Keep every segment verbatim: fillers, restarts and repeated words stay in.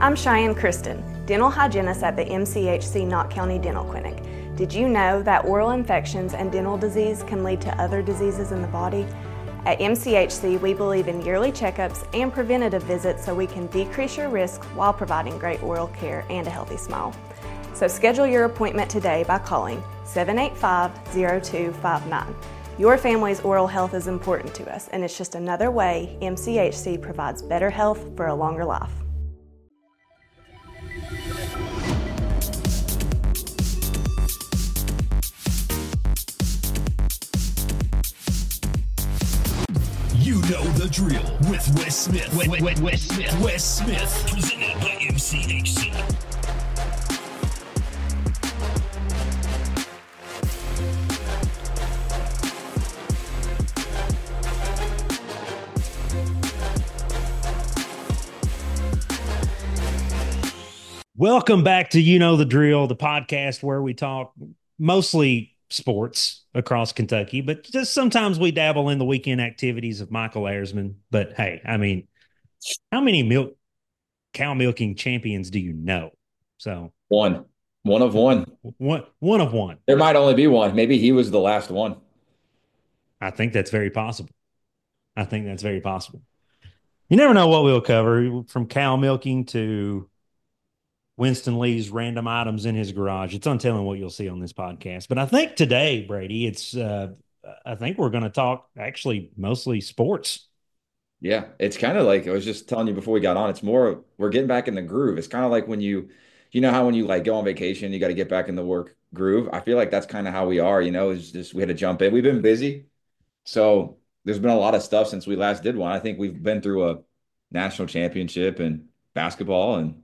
I'm Cheyenne Kristen, dental hygienist at the M C H C Knott County Dental Clinic. Did you know that oral infections and dental disease can lead to other diseases in the body? At M C H C, we believe in yearly checkups and preventative visits so we can decrease your risk while providing great oral care and a healthy smile. So schedule your appointment today by calling seven eight five, zero two five nine. Your family's oral health is important to us, and it's just another way M C H C provides better health for a longer life. You know the drill with Wes Smith. Wes, Wes, Wes Smith. Wes Smith. Presented by M C H C. Welcome back to You Know the Drill, the podcast where we talk mostly sports across Kentucky, but just sometimes we dabble in the weekend activities of Michael Ayersman. But hey, I mean, how many milk cow milking champions do you know? So one, one of one, one, one of one. There might only be one. Maybe he was the last one. I think that's very possible. I think that's very possible. You never know what we'll cover, from cow milking to Winston Lee's random items in his garage. It's untelling what you'll see on this podcast. But I think today, Brady, it's uh, I think we're going to talk actually mostly sports. Yeah, it's kind of like I was just telling you before we got on. It's more we're getting back in the groove. It's kind of like when you, you know how when you like go on vacation, you got to get back in the work groove. I feel like that's kind of how we are. You know, it's just we had to jump in. We've been busy, so there's been a lot of stuff since we last did one. I think we've been through a national championship and basketball and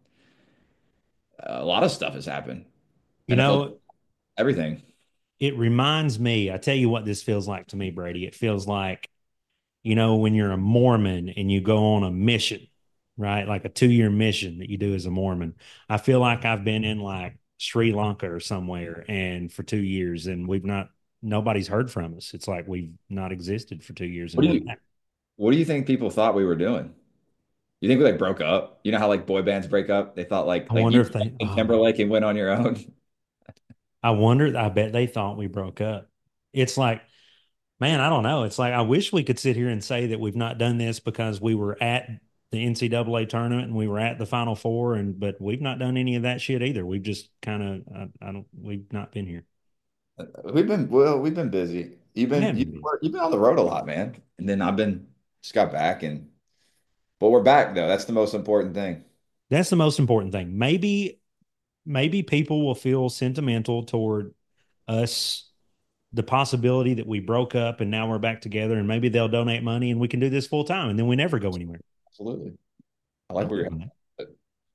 a lot of stuff has happened. You N F L, know, everything. It reminds me, I tell you what this feels like to me, Brady. It feels like, you know, when you're a Mormon and you go on a mission, right? Like a two-year mission that you do as a Mormon. I feel like I've been in like Sri Lanka or somewhere and for two years and we've not, nobody's heard from us. It's like we've not existed for two years. What do you, what do you think people thought we were doing? You think we like broke up? You know how like boy bands break up? They thought like I like wonder you if they and oh, Timberlake and went on your own. I wonder, I bet they thought we broke up. It's like, man, I don't know. It's like I wish we could sit here and say that we've not done this because we were at the N C double A tournament and we were at the Final Four, and but we've not done any of that shit either. We've just kind of, I, I don't, we've not been here. We've been well, we've been busy. You've We been haven't you've, been. you've been on the road a lot, man. And then I've been just got back and but we're back though. That's the most important thing. That's the most important thing. Maybe, maybe people will feel sentimental toward us, the possibility that we broke up and now we're back together, and maybe they'll donate money and we can do this full time, and then we never go anywhere. Absolutely. I like where you're at.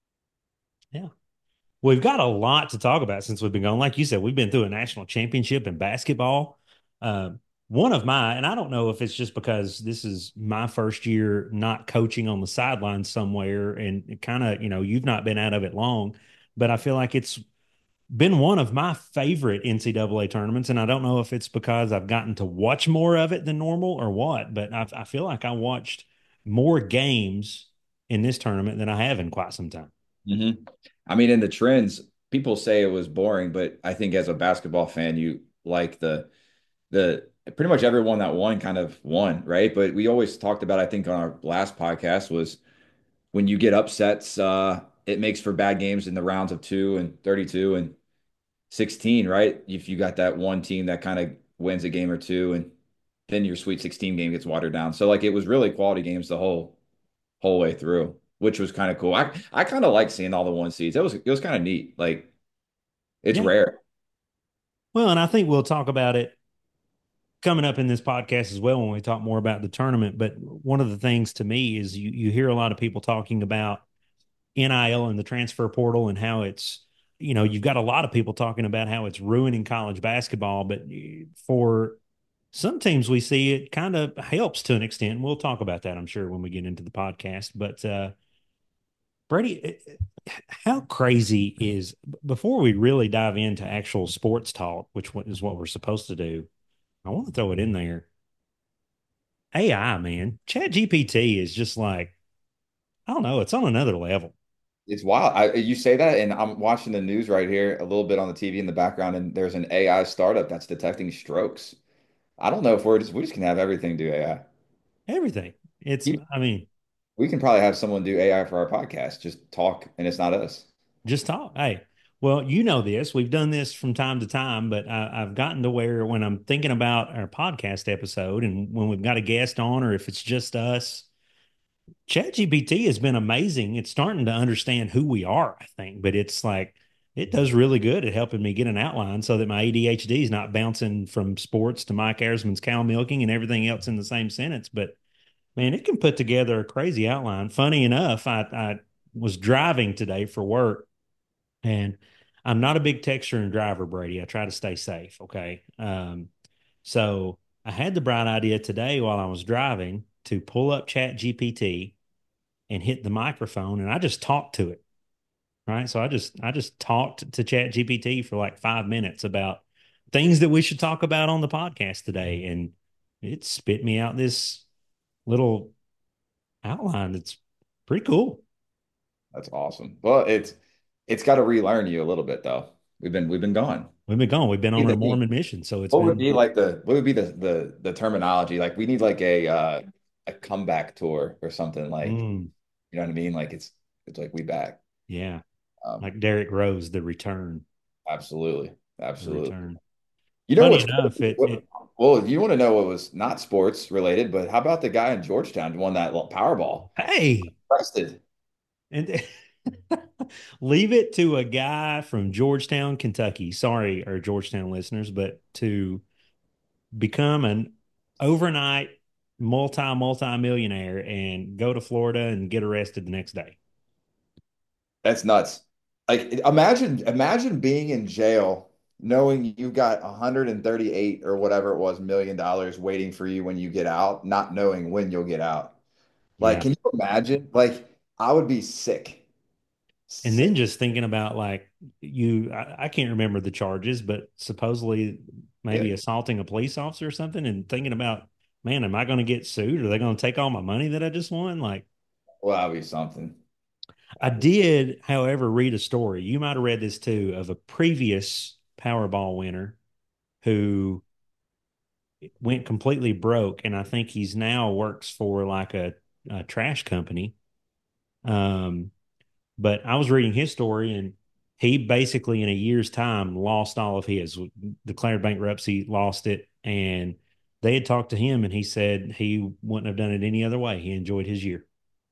Yeah. We've got a lot to talk about since we've been going. Like you said, we've been through a national championship in basketball. Uh, one of my, and I don't know if it's just because this is my first year not coaching on the sidelines somewhere, and kind of, you know, you've not been out of it long, but I feel like it's been one of my favorite N C double A tournaments. And I don't know if it's because I've gotten to watch more of it than normal or what, but I, I feel like I watched more games in this tournament than I have in quite some time. Mm-hmm. I mean, in the trends, people say it was boring, but I think as a basketball fan, you like the the pretty much everyone that won kind of won, right? But we always talked about, I think on our last podcast, was when you get upsets, uh, it makes for bad games in the rounds of two and thirty-two and sixteen, right? If you got that one team that kind of wins a game or two, and then your Sweet sixteen game gets watered down. So like it was really quality games the whole whole way through, which was kind of cool. I I kind of like seeing all the one seeds. It was it was kind of neat. Like it's Yeah. rare. Well, and I think we'll talk about it coming up in this podcast as well when we talk more about the tournament. But one of the things to me is you you hear a lot of people talking about N I L and the transfer portal and how it's, you know, you've got a lot of people talking about how it's ruining college basketball, but for some teams we see it kind of helps to an extent. We'll talk about that, I'm sure, when we get into the podcast. But uh, Brady, how crazy is, before we really dive into actual sports talk, which is what we're supposed to do, I want to throw it in there. A I, man, Chat G P T is just like, I don't know, it's on another level. It's wild. I, you say that, and I'm watching the news right here, a little bit on the T V in the background, and there's an A I startup that's detecting strokes. I don't know if we're just we just can have everything do A I. Everything. It's, You- I mean, We can probably have someone do A I for our podcast, just talk, and it's not us. just talk. Hey, well, you know this. We've done this from time to time, but I, I've gotten to where when I'm thinking about our podcast episode and when we've got a guest on, or if it's just us, ChatGPT has been amazing. It's starting to understand who we are, I think, but it's like it does really good at helping me get an outline so that my A D H D is not bouncing from sports to Mike Ayersman's cow milking and everything else in the same sentence. But man, it can put together a crazy outline. Funny enough, I, I was driving today for work, and I'm not a big texter and driver, Brady. I try to stay safe. Okay. Um, so I had the bright idea today while I was driving to pull up Chat G P T and hit the microphone, and I just talked to it. Right. So I just I just talked to Chat G P T for like five minutes about things that we should talk about on the podcast today. And it spit me out this little outline that's pretty cool. That's awesome. Well, it's it's got to relearn you a little bit though. We've been we've been gone. We've been gone. We've been on our Mormon mission. So it's What would been, be like the what would be the the the terminology? Like we need like a uh a comeback tour or something like, mm, you know what I mean? Like it's it's like we back. yeah, Um, like Derek Rose, the return, absolutely. the Absolutely. return. You know Funny what's enough, it, what, it, well, you want to know what was not sports related, but how about the guy in Georgetown who won that Powerball? hey, Arrested. and leave it to a guy from Georgetown, Kentucky. Sorry, our Georgetown listeners, but to become an overnight multi multi millionaire and go to Florida and get arrested the next day. That's nuts. Like imagine imagine being in jail knowing you got one hundred thirty-eight or whatever it was million dollars waiting for you when you get out, not knowing when you'll get out. Like, Yeah. can you imagine? Like, I would be sick. And Sick. then just thinking about like you, I, I can't remember the charges, but supposedly Yeah. maybe assaulting a police officer or something, and thinking about, man, am I going to get sued? Are they going to take all my money that I just won? Like, Well, that'd be something. I That'd be- did, however, read a story. You might have read this too of a previous Powerball winner who went completely broke, and I think he's now works for like a, a trash company. Um, but I was reading his story, and he basically in a year's time lost all of his, declared bankruptcy, lost it, and they had talked to him, and he said he wouldn't have done it any other way. He enjoyed his year.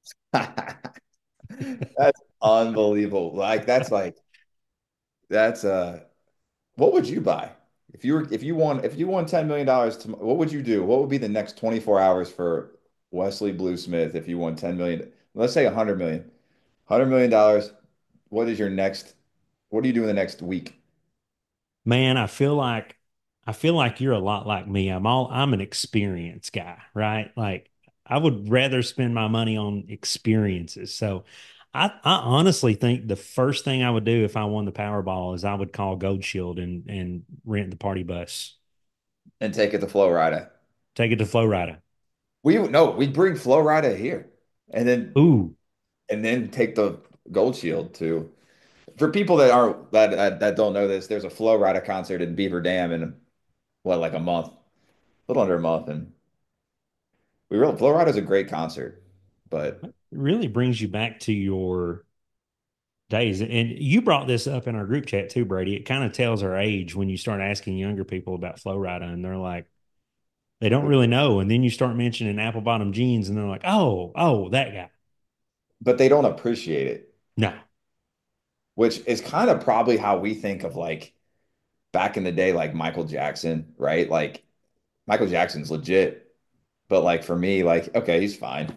That's unbelievable. Like, that's like that's uh what would you buy? If you were if you won if you won ten million dollars to what would you do? What would be the next twenty-four hours for Wesley Blue Smith if you won ten million? Let's say one hundred million. one hundred million dollars. What is your next what do you do in the next week? Man, I feel like I feel like you're a lot like me. I'm all I'm an experience guy, right? Like I would rather spend my money on experiences. So I, I honestly think the first thing I would do if I won the Powerball is I would call Gold Shield and and rent the party bus. And take it to Flow Rida. Take it to Flowrider. We no, we bring Flow Rida here. And then Ooh, and then take the Gold Shield to for people that aren't that, that that don't know this, there's a Flow Rida concert in Beaver Dam in what like a month, a little under a month, and we really Flow Rida is a great concert, but it really brings you back to your days. And you brought this up in our group chat too, Brady. It kind of tells our age when you start asking younger people about Flowrider, and they're like, they don't really know. And then you start mentioning apple bottom jeans, and they're like, oh, oh, that guy. but they don't appreciate it, No. which is kind of probably how we think of like back in the day, like Michael Jackson, right? Like Michael Jackson's legit, but like for me, like okay, he's fine.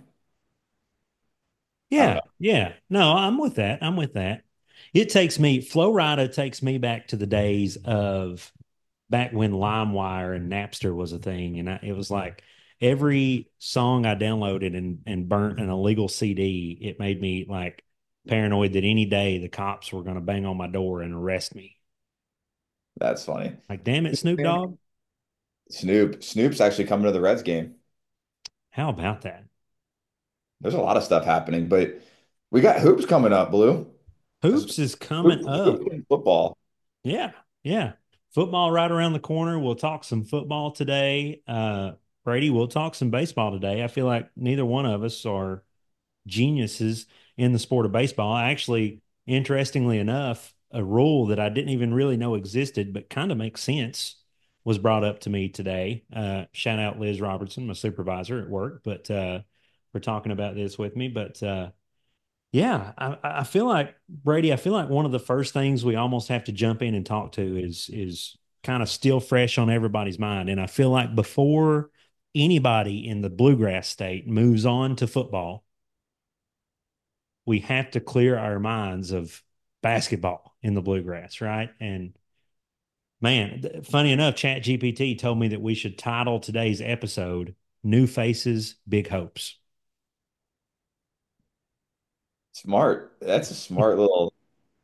I don't Yeah. know. Yeah. No, I'm with that. I'm with that. It takes me, Flowrider takes me back to the days of back when LimeWire and Napster was a thing. And I, it was like every song I downloaded and, and burnt an illegal C D, it made me like paranoid that any day the cops were going to bang on my door and arrest me. That's funny. Like, damn it, Snoop Dogg. Snoop, Snoop's actually coming to the Reds game. How about that? There's a lot of stuff happening, but We got hoops coming up, Blue. This- Hoops is coming Hoop, hoop up. and football. Yeah, yeah. Football right around the corner. We'll talk some football today. Uh, Brady, we'll talk some baseball today. I feel like neither one of us are geniuses in the sport of baseball. Actually, interestingly enough, a rule that I didn't even really know existed, but kind of makes sense, was brought up to me today. Uh, shout out Liz Robertson, my supervisor at work, but uh, for talking about this with me. But uh, yeah, I, I feel like Brady. I feel like one of the first things we almost have to jump in and talk to is is kind of still fresh on everybody's mind. And I feel like before anybody in the bluegrass state moves on to football, we have to clear our minds of basketball in the bluegrass, right? And man, funny enough, Chat G P T told me that we should title today's episode "New Faces, Big Hopes." Smart. That's a smart little.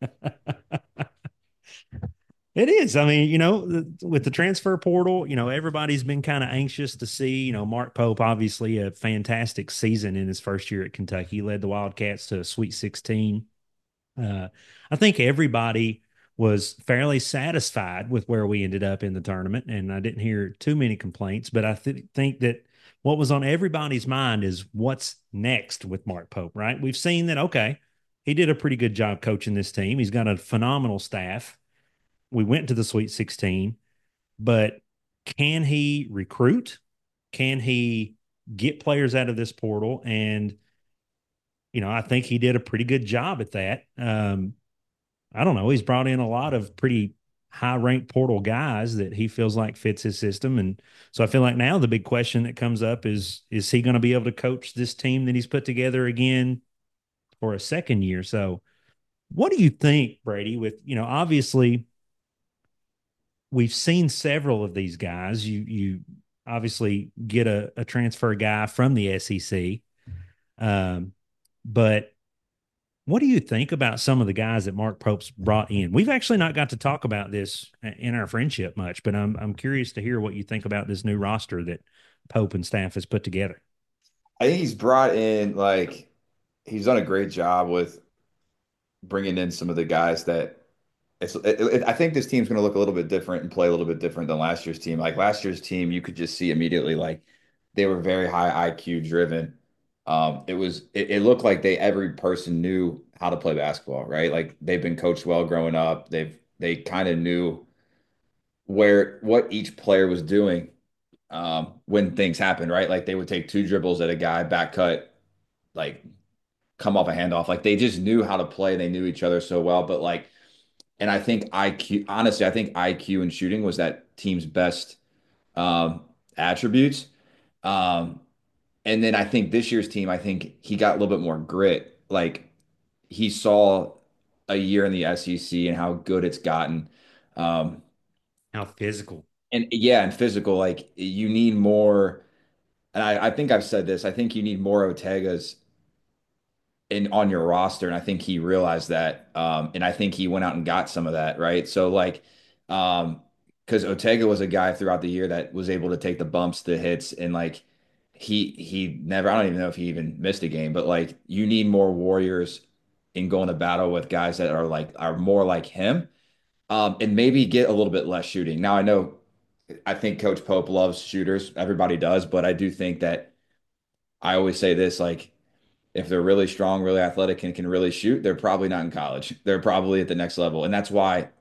It is. I mean, you know, the, with the transfer portal, you know, everybody's been kind of anxious to see, you know, Mark Pope, obviously a fantastic season in his first year at Kentucky. He led the Wildcats to a Sweet sixteen. Uh, I think everybody was fairly satisfied with where we ended up in the tournament, and I didn't hear too many complaints. But I th- think that what was on everybody's mind is what's next with Mark Pope, right? We've seen that, okay, he did a pretty good job coaching this team. He's got a phenomenal staff. We went to the Sweet sixteen, but can he recruit? Can he get players out of this portal? And, you know, I think he did a pretty good job at that. Um, I don't know. He's brought in a lot of pretty high ranked portal guys that he feels like fits his system. And so I feel like now the big question that comes up is, is he going to be able to coach this team that he's put together again for a second year? So what do you think, Brady, with, you know, obviously we've seen several of these guys. You, you obviously get a, a transfer guy from the S E C. Um, but what do you think about some of the guys that Mark Pope's brought in? We've actually not got to talk about this in our friendship much, but I'm I'm curious to hear what you think about this new roster that Pope and staff has put together. I think he's brought in like he's done a great job with bringing in some of the guys that it's. It, it, I think this team's going to look a little bit different and play a little bit different than last year's team. Like last year's team, you could just see immediately like they were very high I Q driven. Um, it was it, it looked like they every person knew how to play basketball, right? Like they've been coached well growing up. They've they kind of knew where what each player was doing um, when things happened, right? Like they would take two dribbles at a guy, back cut, like come off a handoff. Like they just knew how to play. They knew each other so well. But like, and I think I Q, honestly, I think I Q and shooting was that team's best um, attributes. Um, and then I think this year's team, I think he got a little bit more grit. Like he saw a year in the S E C and how good it's gotten. Um, How physical. and yeah, and physical, like you need more. And I, I think I've said this. I think you need more Ortegas in on your roster, and I think he realized that. Um, and I think he went out and got some of that, right? So like, um, because Ortega was a guy throughout the year that was able to take the bumps, the hits, and like he he never. I don't even know if he even missed a game, but like you need more warriors in going to battle with guys that are like are more like him, um, and maybe get a little bit less shooting. Now I know. I think Coach Pope loves shooters. Everybody does, but I do think that I always say this like if they're really strong, really athletic, and can really shoot, they're probably not in college. They're probably at the next level. And that's why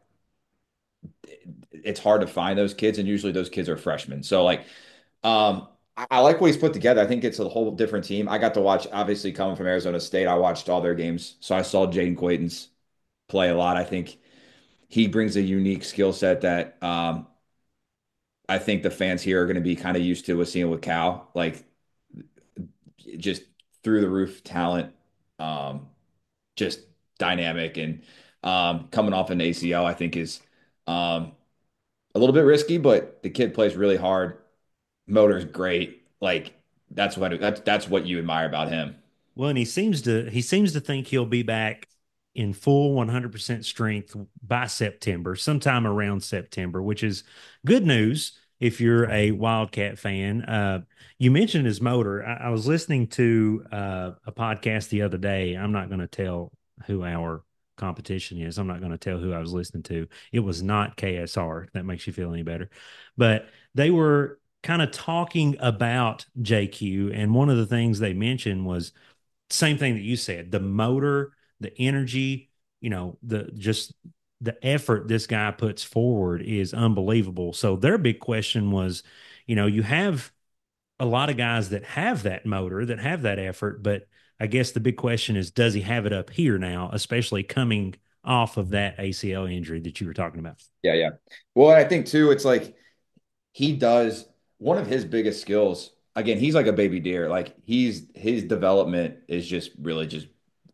it's hard to find those kids. And usually those kids are freshmen. So like um I, I like what he's put together. I think it's a whole different team. I got to watch, obviously coming from Arizona State, I watched all their games. So I saw Jaden Quaitons play a lot. I think he brings a unique skill set that um I think the fans here are going to be kind of used to with seeing with Cal. Like just through the roof talent. Um, just dynamic and um, coming off an A C L, I think is um, a little bit risky, but the kid plays really hard. Motor's great. Like that's what that's that's what you admire about him. Well, and he seems to he seems to think he'll be back in full one hundred percent strength by September, sometime around September, which is good news. if you're a Wildcat fan. Uh, you mentioned his motor. I, I was listening to uh, a podcast the other day. I'm not going to tell who our competition is. I'm not going to tell who I was listening to. It was not K S R. If that makes you feel any better. But they were kind of talking about J Q. And one of the things they mentioned was same thing that you said, the motor, the energy, you know, the just the effort this guy puts forward is unbelievable. So their big question was, you know, you have a lot of guys that have that motor, that have that effort, but I guess the big question is, does he have it up here now, especially coming off of that A C L injury that you were talking about? Yeah, yeah. Well, I think too, it's like he does one of his biggest skills. Again, he's like a baby deer. Like he's his development is just really just.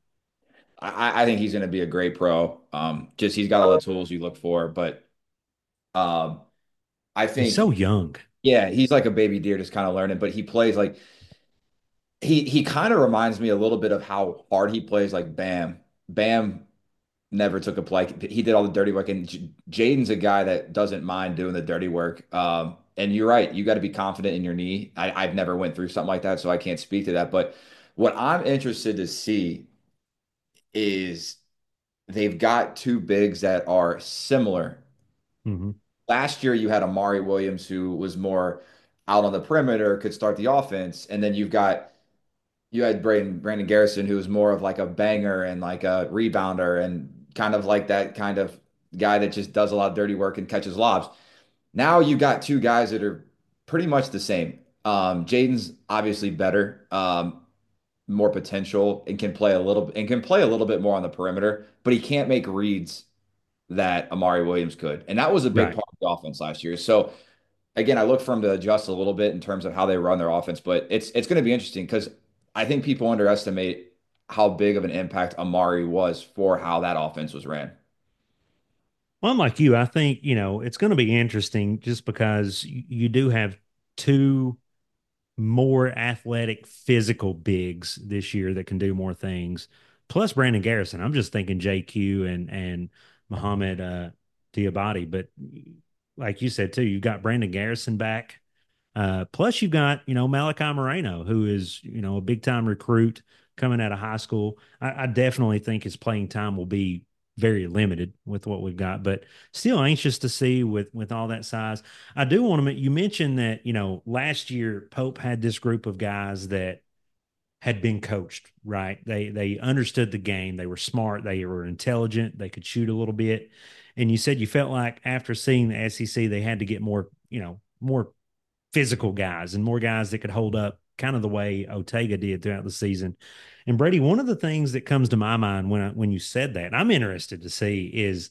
I, I think he's going to be a great pro. Um, just he's got all the tools you look for, but um, I He's think so young. yeah, he's like a baby deer, just kind of learning. But he plays like he he kind of reminds me a little bit of how hard he plays. Like Bam, Bam never took a play. He did all the dirty work, and J- Jaden's a guy that doesn't mind doing the dirty work. Um, and you're right, you got to be confident in your knee. I, I've never went through something like that, so I can't speak to that. But what I'm interested to see is they've got two bigs that are similar. Hmm. Last year, you had Amari Williams, who was more out on the perimeter, could start the offense, and then you've got you had Brandon Brandon Garrison, who was more of like a banger and like a rebounder and kind of like that kind of guy that just does a lot of dirty work and catches lobs. Now you got two guys that are pretty much the same. Um, Jaden's obviously better, um, more potential, and can play a little and can play a little bit more on the perimeter, but he can't make reads that Amari Williams could, and that was a big Right. part of the offense last year. So again, I look for him to adjust a little bit in terms of how they run their offense, but it's it's going to be interesting because I think people underestimate how big of an impact Amari was for how that offense was ran. Well, unlike you, I think, you know, it's going to be interesting just because you, you do have two more athletic, physical bigs this year that can do more things. Plus Brandon Garrison. I'm just thinking J Q and and Muhammad uh, Diabate. But like you said too, you got Brandon Garrison back. Uh, plus you've got you know Malachi Moreno, who is you know a big time recruit coming out of high school. I, I definitely think his playing time will be very limited with what we've got, but still anxious to see with with all that size. I do want to. You mentioned that you know last year Pope had this group of guys that had been coached, right? They they understood the game. They were smart. They were intelligent. They could shoot a little bit. And you said you felt like after seeing the S E C, they had to get more, you know, more physical guys and more guys that could hold up kind of the way Otega did throughout the season. And Brady, one of the things that comes to my mind when I, when you said that, I'm interested to see is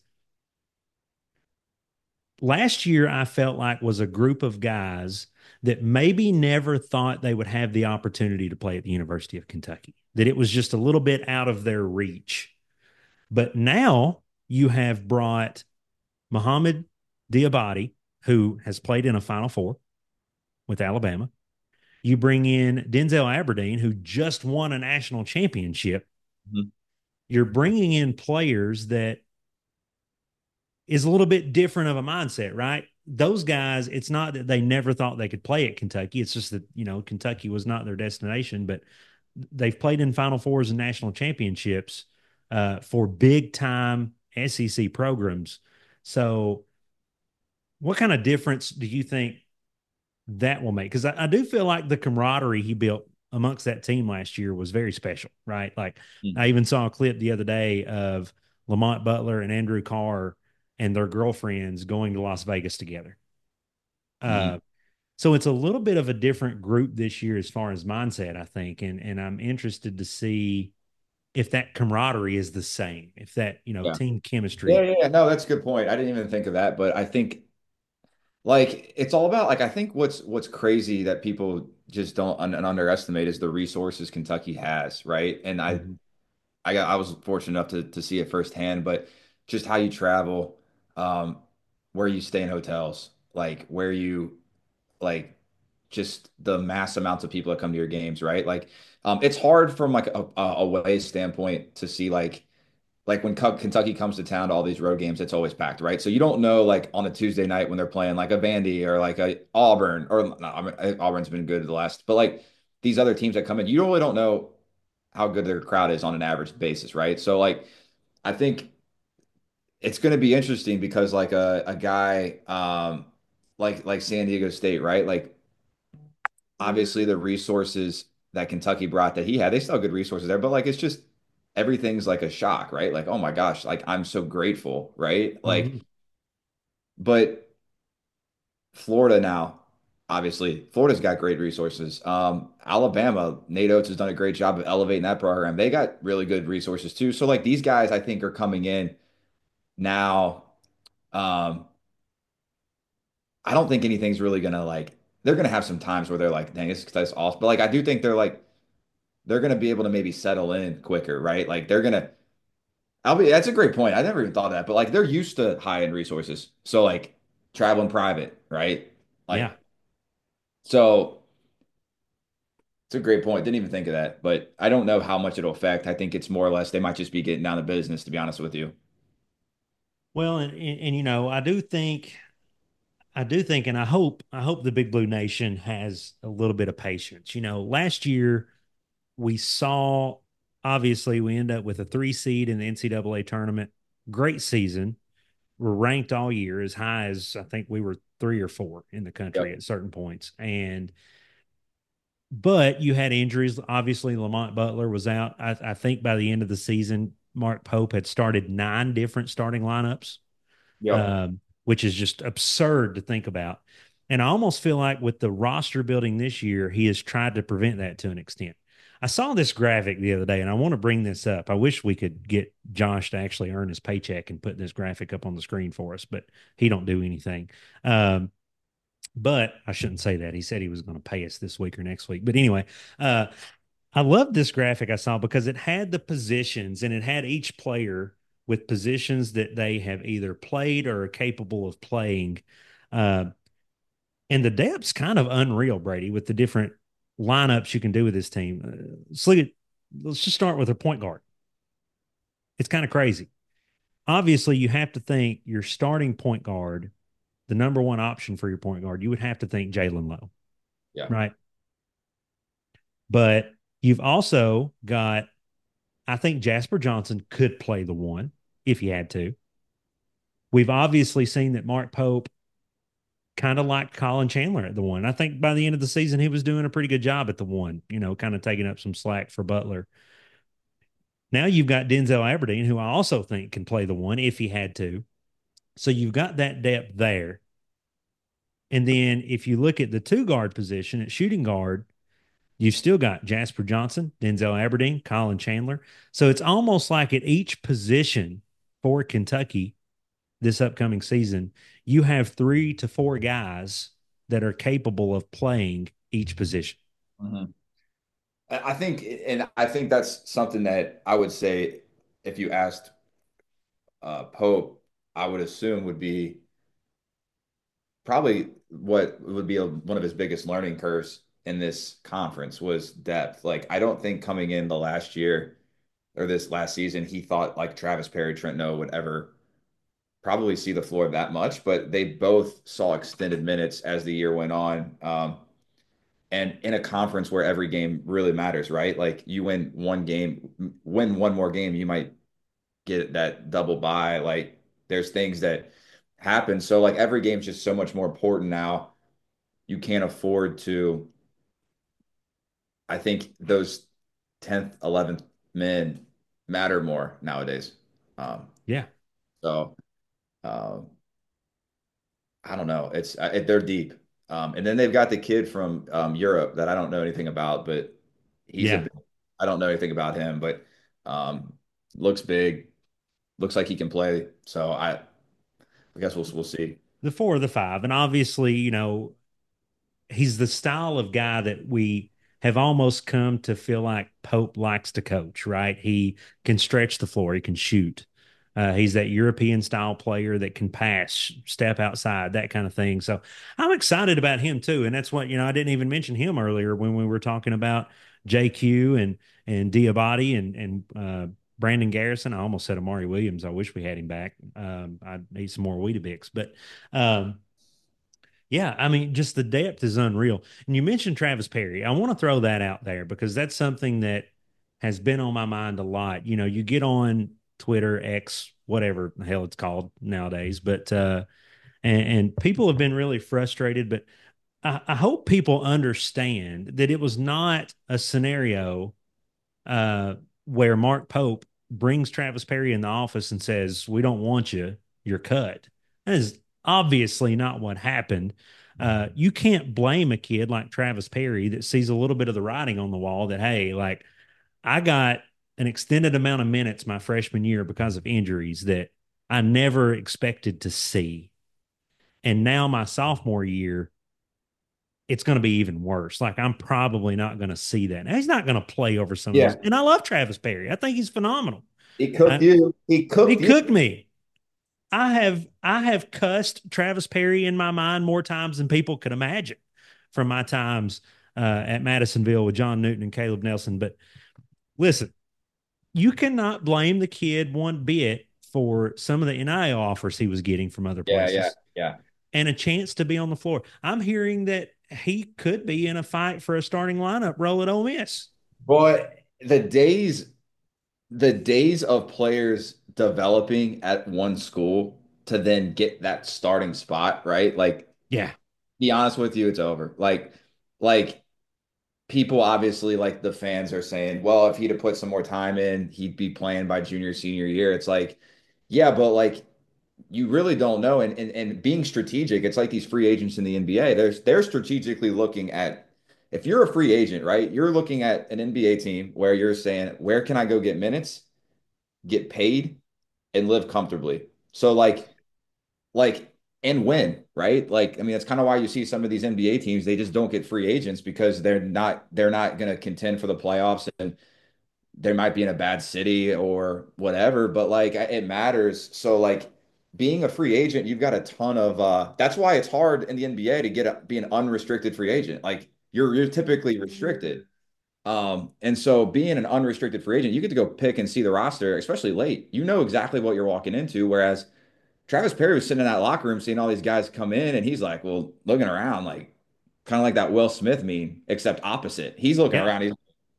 last year I felt like was a group of guys that maybe never thought they would have the opportunity to play at the University of Kentucky, that it was just a little bit out of their reach. But now you have brought Muhammad Diabate, who has played in a Final Four with Alabama. You bring in Denzel Aberdeen, who just won a national championship. Mhm. You're bringing in players that is a little bit different of a mindset, right? Those guys, it's not that they never thought they could play at Kentucky. It's just that, you know, Kentucky was not their destination, but they've played in Final Fours and national championships uh, for big time S E C programs. So, what kind of difference do you think that will make? Because I, I do feel like the camaraderie he built amongst that team last year was very special, right? Like I even saw a clip the other day of Lamont Butler and Andrew Carr and their girlfriends going to Las Vegas together. Mhm. Uh, so it's a little bit of a different group this year as far as mindset, I think, and and I'm interested to see if that camaraderie is the same, if that you know Yeah. team Yeah, chemistry. yeah, yeah. No, that's a good point. I didn't even think of that, but I think like it's all about like I think what's what's crazy that people just don't un underestimate is the resources Kentucky has, right? And I Mhm. I got I was fortunate enough to to see it firsthand, but just how you travel, um, where you stay in hotels, like where you like just the mass amounts of people that come to your games, right? Like, um, it's hard from like a, a away standpoint to see like like when Kentucky comes to town to all these road games, it's always packed, right? So you don't know like on a Tuesday night when they're playing like a Vandy or like a Auburn or no, I mean, Auburn's been good the last, but like these other teams that come in, you really don't know how good their crowd is on an average basis, right? So like I think it's going to be interesting because like a a guy um like like San Diego State, right? Like obviously the resources that Kentucky brought that he had, they still have good resources there, but like it's just everything's like a shock, right? Like, oh my gosh, like I'm so grateful, right? Like, Mhm. but Florida now, obviously, Florida's got great resources. Um, Alabama, Nate Oates has done a great job of elevating that program. They got really good resources too. So like these guys, I think are coming in now. Um, I don't think anything's really gonna like. They're gonna have some times where they're like, "Dang, this that's awesome." But like, I do think they're like they're gonna be able to maybe settle in quicker, right? Like they're gonna. I'll be. That's a great point. I never even thought of that, but like they're used to high end resources. So like traveling private, right? Yeah. Like so. It's a great point. Didn't even think of that, but I don't know how much it'll affect. I think it's more or less they might just be getting down to business, to be honest with you. Well, and, and, and you know, I do think, I do think, and I hope, I hope the Big Blue Nation has a little bit of patience. You know, last year we saw, obviously, we end up with a three seed in the N C double A tournament. Great season. We're ranked all year as high as I think we were three or four in the country Yep. at certain points. And but you had injuries. Obviously, Lamont Butler was out. I, I think by the end of the season, Mark Pope had started nine different starting lineups, Yep. um, which is just absurd to think about. And I almost feel like with the roster building this year, he has tried to prevent that to an extent. I saw this graphic the other day, and I want to bring this up. I wish we could get Josh to actually earn his paycheck and put this graphic up on the screen for us, but he don't do anything. Um, but I shouldn't say that. He said he was going to pay us this week or next week. But anyway, uh, I love this graphic I saw because it had the positions and it had each player with positions that they have either played or are capable of playing. Uh, and the depth's kind of unreal, Brady, with the different lineups you can do with this team. Uh, let's look at, let's just start with a point guard. It's kind of crazy. Obviously, you have to think your starting point guard, the number one option for your point guard, you would have to think Jalen Lowe, Yeah. right? But you've also got, I think Jasper Johnson could play the one if he had to. We've obviously seen that Mark Pope kind of liked Colin Chandler at the one. I think by the end of the season, he was doing a pretty good job at the one, you know, kind of taking up some slack for Butler. Now you've got Denzel Aberdeen, who I also think can play the one if he had to. So you've got that depth there. And then if you look at the two guard position at shooting guard, you've still got Jasper Johnson, Denzel Aberdeen, Colin Chandler. So it's almost like at each position for Kentucky this upcoming season, you have three to four guys that are capable of playing each position. Mhm. I I think, and I think that's something that I would say if you asked uh, Pope, I would assume would be probably what would be a, one of his biggest learning curves in this conference was depth. Like, I don't think coming in the last year or this last season, he thought like Travis Perry, Trent Noah would ever probably see the floor that much, but they both saw extended minutes as the year went on. Um, and in a conference where every game really matters, right? Like you win one game, win one more game, you might get that double bye. Like there's things that happen. So like every game's just so much more important now. You can't afford to, I think those tenth, eleventh men matter more nowadays. Um, Yeah. so um, I don't know. It's uh, it, they're deep. Um, and then they've got the kid from um, Europe that I don't know anything about, but he's a Yeah. big, I don't know anything about him, but um, looks big, looks like he can play. So I, I guess we'll we'll see. The four or the five. And obviously, you know, he's the style of guy that we have almost come to feel like Pope likes to coach, right? He can stretch the floor, he can shoot. Uh, he's that European style player that can pass, step outside, that kind of thing. So I'm excited about him too. And that's what, you know, I didn't even mention him earlier when we were talking about J Q and and Diabate and and uh, Brandon Garrison. I almost said Amari Williams. I wish we had him back. Um, I need some more Weetabix, but um, yeah, I mean, just the depth is unreal. And you mentioned Travis Perry. I want to throw that out there because that's something that has been on my mind a lot. You know, you get on Twitter, X, whatever the hell it's called nowadays, but uh, and, and people have been really frustrated. But I, I hope people understand that it was not a scenario uh, where Mark Pope brings Travis Perry in the office and says, "We don't want you. You're cut." That is obviously not what happened. Uh, you can't blame a kid like Travis Perry that sees a little bit of the writing on the wall that, hey, like I got an extended amount of minutes my freshman year because of injuries that I never expected to see. And now my sophomore year, it's going to be even worse. Like I'm probably not going to see that. Now, he's not going to play over some of those. Yeah. And I love Travis Perry. I think he's phenomenal. He cooked I, you. He he cooked you. cooked me. I have I have cussed Travis Perry in my mind more times than people could imagine from my times uh, at Madisonville with John Newton and Caleb Nelson. But listen, you cannot blame the kid one bit for some of the N I L offers he was getting from other Yeah, yeah, places yeah. and a chance to be on the floor. I'm hearing that he could be in a fight for a starting lineup role at Ole Miss. Boy, the days the days of players developing at one school to then get that starting spot, right? Like, Yeah. be honest with you, it's over. Like, like people obviously like the fans are saying, well, if he'd have put some more time in, he'd be playing by junior, senior year. It's like, yeah, but like you really don't know. And and, and being strategic, it's like these free agents in the N B A. There's they're strategically looking at if you're a free agent, right? You're looking at an N B A team where you're saying, where can I go get minutes, get paid, and live comfortably? So like like and win, right? Like, I mean, that's kind of why you see some of these N B A teams, they just don't get free agents because they're not they're not going to contend for the playoffs and they might be in a bad city or whatever, but like it matters. So like being a free agent, you've got a ton of uh that's why it's hard in the N B A to get a, be an unrestricted free agent. Like you're you're typically restricted. Um, and so being an unrestricted free agent, you get to go pick and see the roster, especially late. You know exactly what you're walking into. Whereas Travis Perry was sitting in that locker room seeing all these guys come in, and he's like, well, looking around, like kind of like that Will Smith meme, except opposite. He's looking Yeah. around, he's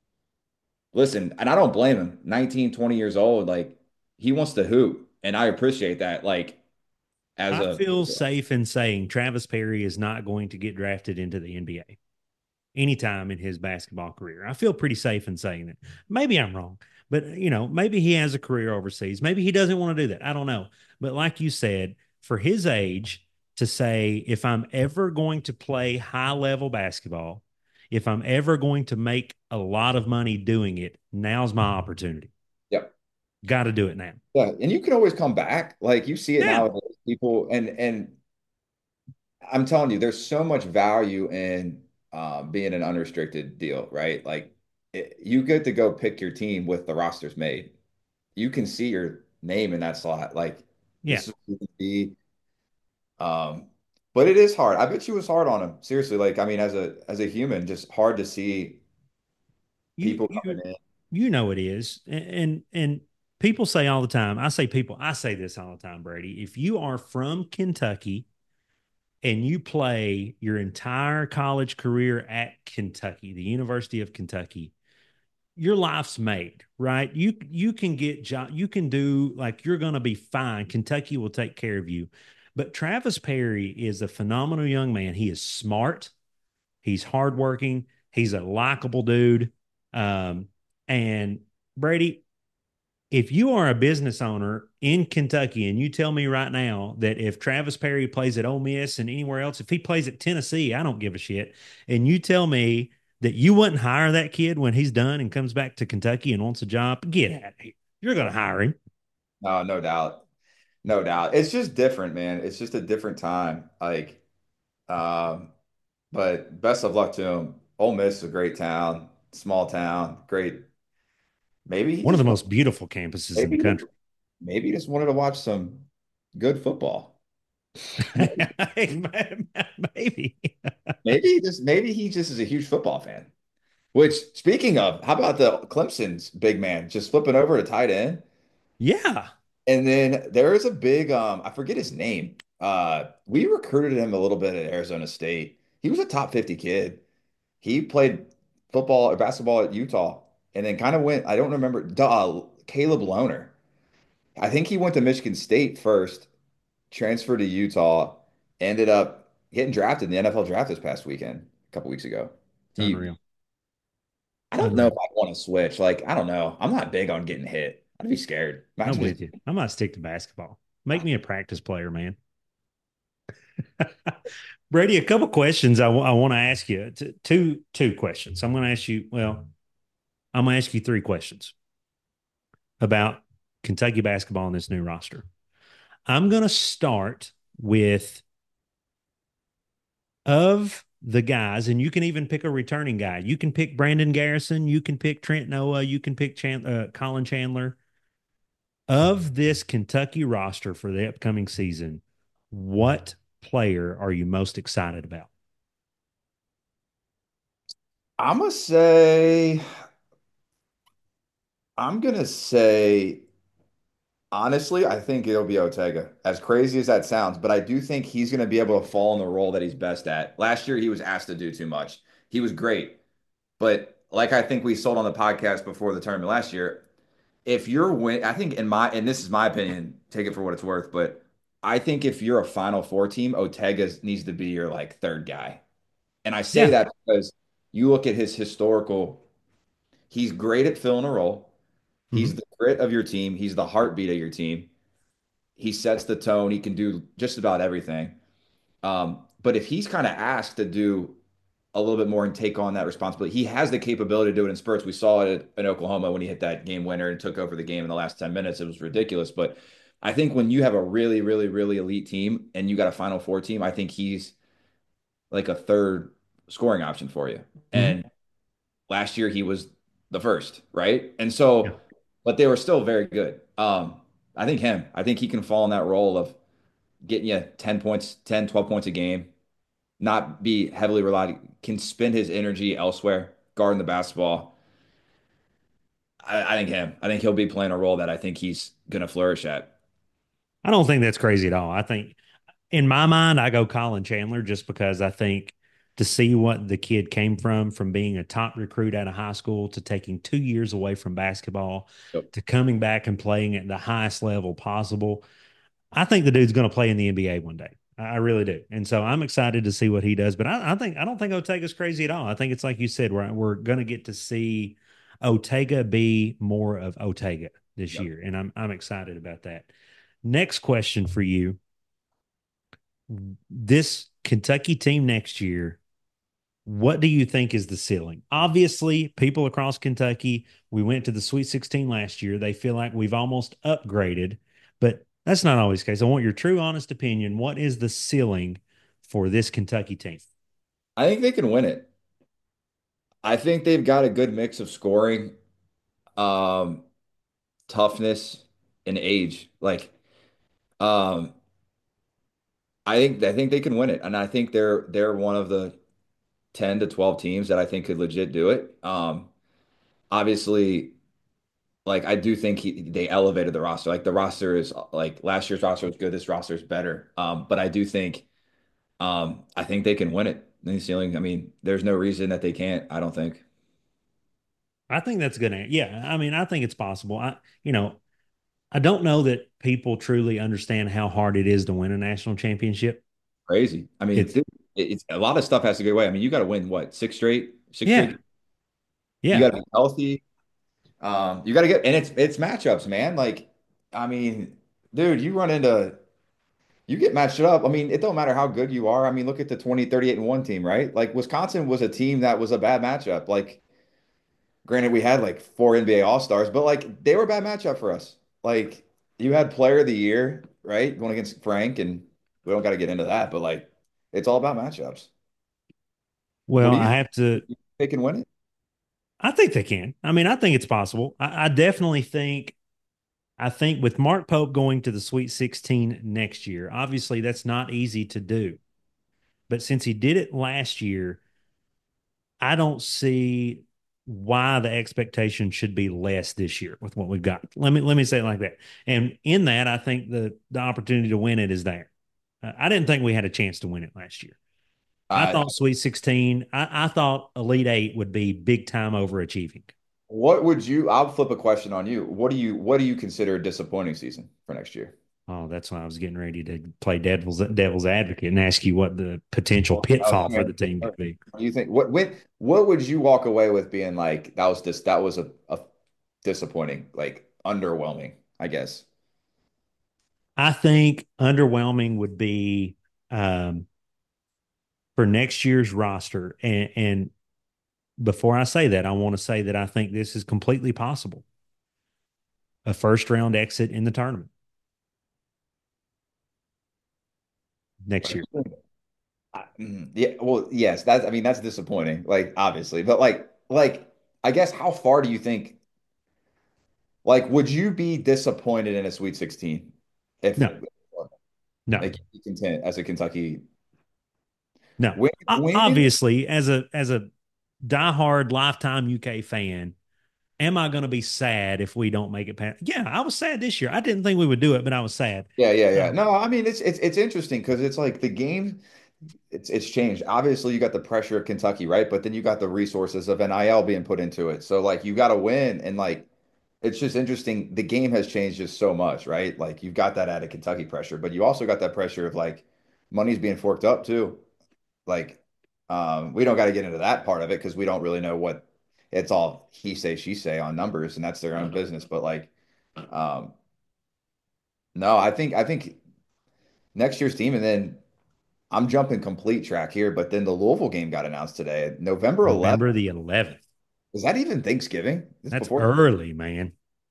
listen, and I don't blame him. nineteen, twenty years old, like he wants to hoop, and I appreciate that. Like as I a feel safe in saying Travis Perry is not going to get drafted into the N B A anytime in his basketball career. I feel pretty safe in saying that. Maybe I'm wrong, but you know, maybe he has a career overseas. Maybe he doesn't want to do that. I don't know. But like you said, for his age to say, if I'm ever going to play high level basketball, if I'm ever going to make a lot of money doing it, now's my opportunity. yeah. Got to do it now. Yeah, and you can always come back. Like you see it Yeah. now, people, and and I'm telling you, there's so much value in um, being an unrestricted deal, right? Like it, you get to go pick your team with the rosters made. You can see your name in that slot. Like Yeah. this is who you be. Um, but it is hard. I bet you was hard on him. Seriously, like I mean, as a as a human, just hard to see You people you coming in. you know it is. And and, and people say all the time, I say people, I say this all the time, Brady. If you are from Kentucky and you play your entire college career at Kentucky, the University of Kentucky, your life's made, right? You you can get job, you can do like you're going to be fine. Kentucky will take care of you. But Travis Perry is a phenomenal young man. He is smart. He's hardworking. He's a likable dude. Um, and Brady, if you are a business owner in Kentucky and you tell me right now that if Travis Perry plays at Ole Miss and anywhere else, if he plays at Tennessee, I don't give a shit. And you tell me that you wouldn't hire that kid when he's done and comes back to Kentucky and wants a job, get out of here. You're going to hire him. No, no doubt. No doubt. It's just different, man. It's just a different time. Like, um, but best of luck to him. Ole Miss is a great town, small town, great. Maybe he One of the just wa- most beautiful campuses in the maybe he just, country. maybe he just wanted to watch some good football. Maybe. Maybe he just maybe he just is a huge football fan. Which, speaking of, how about the Clemson's big man just flipping over to tight end? Yeah. And then there is a big, um, I forget his name. Uh, we recruited him a little bit at Arizona State. He was a top fifty kid. He played football or basketball at Utah and then kind of went, I don't remember, uh, Caleb Loner. I think he went to Michigan State first, transferred to Utah, ended up getting drafted in the N F L draft this past weekend, a couple weeks ago. He, Unreal. I don't know if Unreal. I want to switch. Like, I don't know. I'm not big on getting hit. I'd be scared. I'm Imagine just, with you. I might stick to basketball. Make me a practice player, man. Brady, a couple questions I, w- I want to ask you. T- two two questions. I'm going to ask you. Well, I'm going to ask you three questions about Kentucky basketball and this new roster. I'm going to start with of the guys, and you can even pick a returning guy. You can pick Brandon Garrison. You can pick Trent Noah. You can pick Chan- uh, Colin Chandler. Of this Kentucky roster for the upcoming season, what player are you most excited about? I'm gonna say, I'm gonna say, honestly, I think it'll be Ortega. As crazy as that sounds, but I do think he's gonna be able to fall in the role that he's best at. Last year, he was asked to do too much. He was great, but like I think we sold on the podcast before the tournament last year, if you're win, I think in my, and this is my opinion, take it for what it's worth, but I think if you're a Final Four team, Ortega needs to be your like third guy. And I say Yeah. that because you look at his historical, he's great at filling a role. He's Mhm. the grit of your team. He's the heartbeat of your team. He sets the tone. He can do just about everything. Um, but if he's kind of asked to do a little bit more and take on that responsibility, he has the capability to do it in spurts. We saw it in Oklahoma when he hit that game winner and took over the game in the last ten minutes. It was ridiculous. But I think when you have a really, really, really elite team and you got a Final Four team, I think he's like a third scoring option for you. Mhm. And last year he was the first, right? And Yeah. so, but they were still very good. Um, I think him, I think he can fall in that role of getting you ten points, ten, twelve points a game, not be heavily relied, can spend his energy elsewhere, guarding the basketball. I, I think him. I think he'll be playing a role that I think he's going to flourish at. I don't think that's crazy at all. I think in my mind, I go Colin Chandler just because I think to see what the kid came from, from being a top recruit out of high school to taking two years away from basketball Yep. to coming back and playing at the highest level possible. I think the dude's going to play in the N B A one day. I really do. And so I'm excited to see what he does. But I, I think I don't think Ortega's crazy at all. I think it's like you said, we're we're going to get to see Ortega be more of Ortega this Yep. year. And I'm I'm excited about that. Next question for you. This Kentucky team next year, what do you think is the ceiling? Obviously, people across Kentucky, we went to the Sweet sixteen last year. They feel like we've almost upgraded, but that's not always the case. I want your true, honest opinion. What is the ceiling for this Kentucky team? I think they can win it. I think they've got a good mix of scoring, um, toughness, and age. Like, um, I think I think they can win it, and I think they're they're one of the ten to twelve teams that I think could legit do it. Um, obviously, like I do think he, they elevated the roster. Like the roster is like last year's roster was good. This roster is better. Um, but I do think um, I think they can win it. In the ceiling. I mean, there's no reason that they can't. I don't think. I think that's going to, yeah. I mean, I think it's possible. I, you know, I don't know that people truly understand how hard it is to win a national championship. Crazy. I mean, It's, it's, it's a lot of stuff has to go away. I mean, you got to win what six straight, six yeah, straight. You got yeah. to be healthy. Um, you got to get and it's it's matchups, man. Like, I mean, dude, you run into you get matched up. I mean, it don't matter how good you are. I mean, look at the twenty, thirty-eight and one team, right? Like Wisconsin was a team that was a bad matchup. Like, granted, we had like four N B A All-Stars, but like they were a bad matchup for us. Like, you had player of the year, right? Going against Frank, and we don't got to get into that, but like it's all about matchups. What Well, do you I have to, think they can win it? I think they can. I mean, I think it's possible. I, I definitely think I think with Mark Pope going to the Sweet sixteen next year, obviously that's not easy to do. But since he did it last year, I don't see. why the expectation should be less this year with what we've got. Let me let me say it like that. And in that, I think the the opportunity to win it is there. Uh, I didn't think we had a chance to win it last year. I Uh, thought Sweet sixteen, I, I thought Elite Eight would be big time overachieving. what would you, I'll flip a question on you. What do you what do you consider a disappointing season for next year? Oh, that's why I was getting ready to play devil's devil's advocate and ask you what the potential Well, I was pitfall for the saying, team what could be. do you think? What when what would you walk away with being like that was this that was a, a disappointing, like underwhelming, I guess. I think underwhelming would be um, for next year's roster. And, and before I say that, I want to say that I think this is completely possible. A first round exit in the tournament next year. I- mm, Yeah, well, yes, that's I mean that's disappointing, like obviously, but like like I guess how far do you think like would you be disappointed in a Sweet sixteen if No, no, like you content as a Kentucky no. win O- win? Obviously, as a as a diehard lifetime U K fan, am I going to be sad if we don't make it past? Yeah, I was sad this year. I didn't think we would do it, but I was sad. Yeah, yeah, yeah. Um, No, I mean it's it's it's interesting because it's like the game it's it's changed. Obviously, you got the pressure of Kentucky, right? But then you got the resources of N I L being put into it. So like you got to win and like it's just interesting. The game has changed just so much, right? Like you've got that added Kentucky pressure, but you also got that pressure of like money's being forked up too. Like, um, we don't got to get into that part of it because we don't really know what it's all he say, she say on numbers, and that's their own business. But like, um, no, I think I think next year's team, and then I'm jumping complete track here, but then the Louisville game got announced today, November eleventh. November the eleventh. Is that even Thanksgiving? It's That's before. early, man.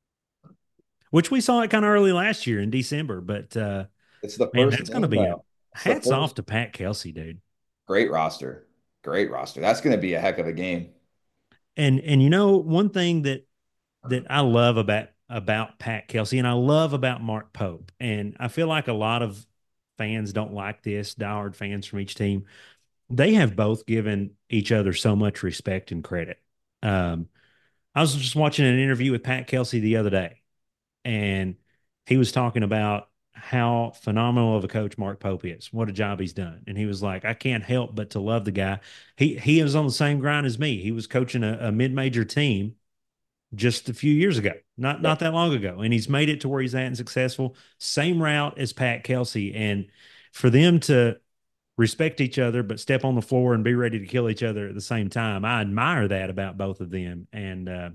Which we saw it kind of early last year in December, but uh, It's the man, first that's going to game be a though. It's the hats off first. to Pat Kelsey, dude. Great roster. Great roster. That's going to be a heck of a game. And and you know one thing that that I love about about Pat Kelsey and I love about Mark Pope, and I feel like a lot of fans don't like this, diehard fans from each team. They have both given each other so much respect and credit. Um, I was just watching an interview with Pat Kelsey the other day, and he was talking about how phenomenal of a coach Mark Pope is, what a job he's done. And he was like, I can't help but to love the guy. He he was on the same grind as me. He was coaching a, a mid-major team just a few years ago, not Yeah. not that long ago, and he's made it to where he's at and successful. Same route as Pat Kelsey, and for them to respect each other but step on the floor and be ready to kill each other at the same time, I admire that about both of them. And uh,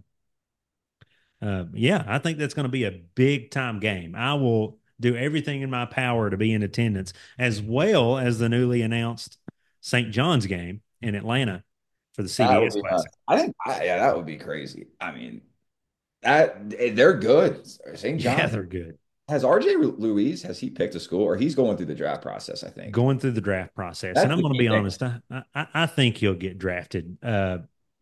uh, yeah, I think that's going to be a big time game. I will do everything in my power to be in attendance, as well as the newly announced Saint John's game in Atlanta for the That would C B S be Classic. nuts. I think, I, yeah, that would be crazy. I mean, that they're good. Saint Yeah, John they're good. has R J Louise, has he picked a school or he's going through the draft process, I think. Going through the draft process. And That's I'm the going to key be thing. honest, I, I, I think he'll get drafted. Uh,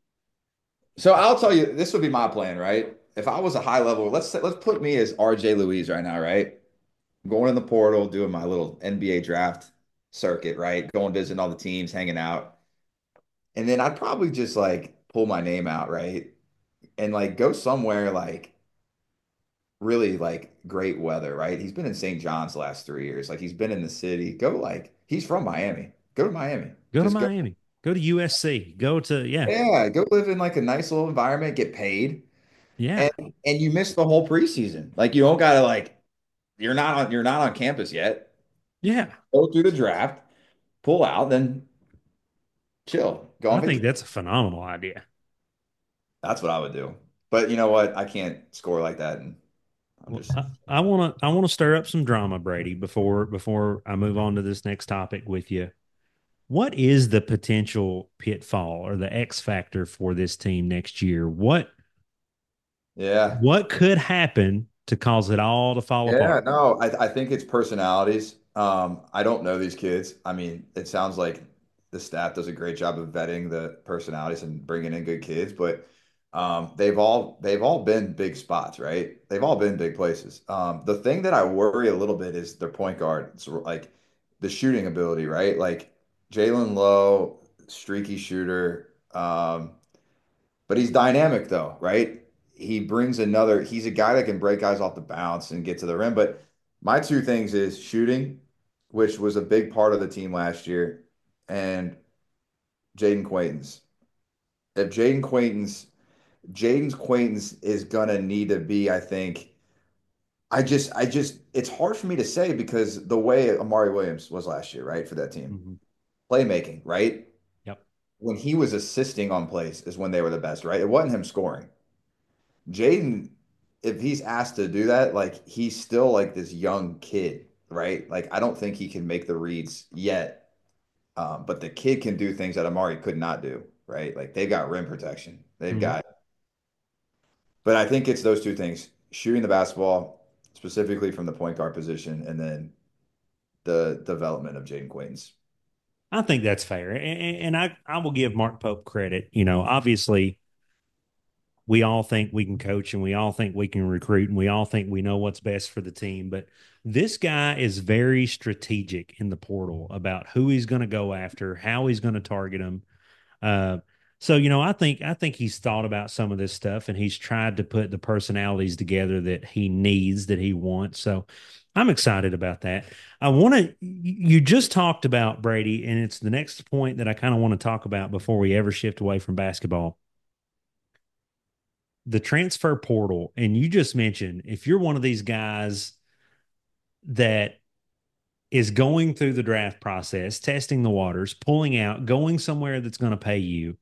So I'll tell you, this would be my plan, right? If I was a high level, let's say, let's put me as R J Louise right now, right? I'm going in the portal, doing my little N B A draft circuit, right? Going visiting all the teams, hanging out. And then I'd probably just like pull my name out, right? And like go somewhere like really like great weather, right? He's been in Saint John's the last three years. Like he's been in the city. Go like he's from Miami. Go to Miami. go to Just go. Miami, go to U S C, go to, yeah, Yeah, go live in like a nice little environment, get paid, yeah, and and you miss the whole preseason. Like you don't gotta like you're not on you're not on campus yet. yeah. Go through the draft, pull out, then chill. Go I on think vacation. that's a phenomenal idea. That's what I would do. But you know what? I can't score like that, and I'm Well, just I want to I want to stir up some drama, Brady, before before I move on to this next topic with you. What is the potential pitfall or the X factor for this team next year? What yeah. what could happen to cause it all to fall Yeah, apart? no, I, I think it's personalities. Um, I don't know these kids. I mean, it sounds like the staff does a great job of vetting the personalities and bringing in good kids, but um, they've all they've all been big spots, right? They've all been big places. Um, the thing that I worry a little bit is their point guard. It's like the shooting ability, right? Like Jalen Lowe, streaky shooter. Um, but he's dynamic though, right? He brings another, he's a guy that can break guys off the bounce and get to the rim. But my two things is shooting, which was a big part of the team last year, and Jaden Quaintance. If Jaden Quaintance, Jaden's Quaintance is gonna need to be, I think. I just, I just, it's hard for me to say because the way Amari Williams was last year, right, for that team, Mhm. playmaking, right? Yep. When he was assisting on plays is when they were the best, right? It wasn't him scoring. Jaden, if he's asked to do that, like he's still like this young kid, right? Like I don't think he can make the reads yet. Um, but the kid can do things that Amari could not do, right? Like they've got rim protection. They've Mhm. got, but I think it's those two things, shooting the basketball, specifically from the point guard position, and then the development of Jaden Quaintance. I think that's fair. And, and I, I will give Mark Pope credit. You know, obviously, we all think we can coach and we all think we can recruit and we all think we know what's best for the team. But this guy is very strategic in the portal about who he's going to go after, how he's going to target them. Uh, so you know, I think I think he's thought about some of this stuff and he's tried to put the personalities together that he needs, that he wants. So I'm excited about that. I want to. You just talked about Brady, and it's the next point that I kind of want to talk about before we ever shift away from basketball. The transfer portal, and you just mentioned if you're one of these guys that is going through the draft process, testing the waters, pulling out, going somewhere that's going to pay you.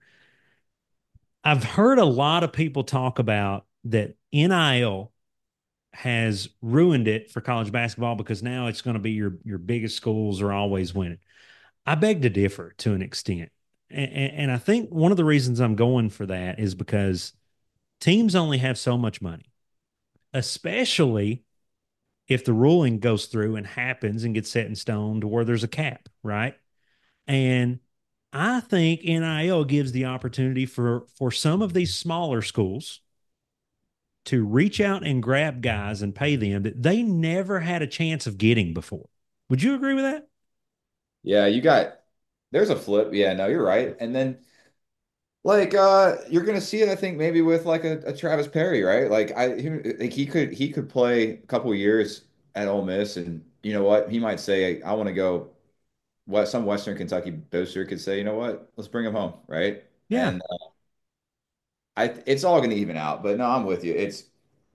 I've heard a lot of people talk about that N I L has ruined it for college basketball because now it's going to be your your biggest schools are always winning. I beg to differ to an extent. And, and I think one of the reasons I'm going for that is because teams only have so much money, especially if the ruling goes through and happens and gets set in stone to where there's a cap, right? And I think N I L gives the opportunity for for some of these smaller schools to reach out and grab guys and pay them that they never had a chance of getting before. Would you agree with that? Yeah, you got there's a flip. Yeah, no, you're right. And then like uh you're gonna see it, I think, maybe with like a, a Travis Perry, right? Like I he, like he could he could play a couple of years at Ole Miss and you know what? He might say, I want to go what some Western Kentucky booster could say, you know what? Let's bring him home, right? Yeah, And uh, I it's all gonna even out, but no, I'm with you. It's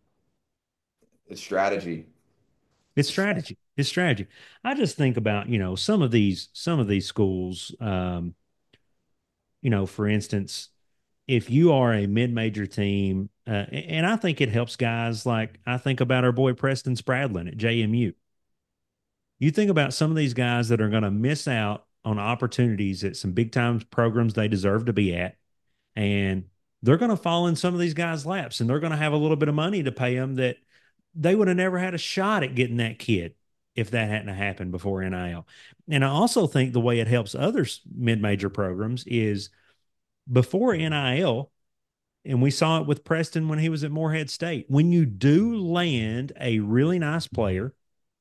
it's strategy. it's strategy. It's strategy. I just think about, you know, some of these some of these schools, um, you know, for instance, if you are a mid-major team, uh, and I think it helps guys like I think about our boy Preston Spradlin at J M U. You think about some of these guys that are going to miss out on opportunities at some big time programs they deserve to be at, and they're going to fall in some of these guys' laps, and they're going to have a little bit of money to pay them that they would have never had a shot at getting that kid if that hadn't happened before N I L. And I also think the way it helps other mid-major programs is before N I L, and we saw it with Preston when he was at Morehead State. When you do land a really nice player,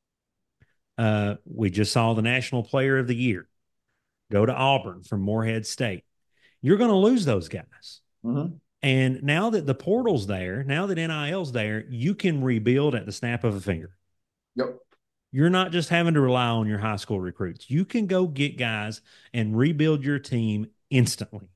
uh, we just saw the National Player of the Year go to Auburn from Morehead State. You're going to lose those guys. Mhm. And now that the portal's there, now that N I L's there, you can rebuild at the snap of a finger. Yep. You're not just having to rely on your high school recruits. You can go get guys and rebuild your team instantly.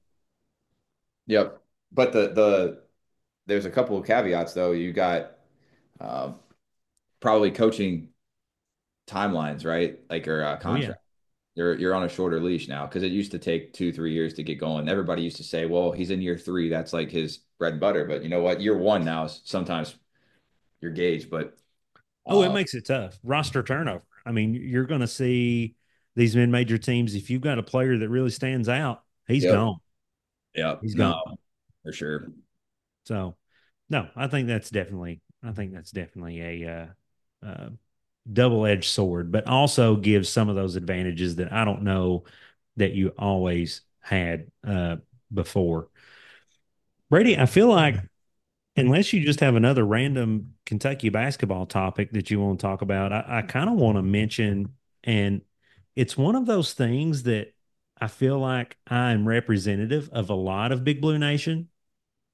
Yep. But the the there's a couple of caveats though. You got um, probably coaching timelines, right? Like or uh, Oh, yeah. contract. You're you're on a shorter leash now because it used to take two, three years to get going. Everybody used to say, well, he's in year three. That's like his bread and butter. But you know what? Year one now is sometimes your gauge. But Oh, it uh, makes it tough. Roster turnover. I mean, you're going to see these mid major teams. If you've got a player that really stands out, he's yep, gone. yep, He's no, gone. for sure. So, no, I think that's definitely, I think that's definitely a uh, uh, double edged sword, but also gives some of those advantages that I don't know that you always had uh, before. Brady, I feel like unless you just have another random Kentucky basketball topic that you want to talk about, I, I kind of want to mention, and it's one of those things that I feel like I'm representative of a lot of Big Blue Nation.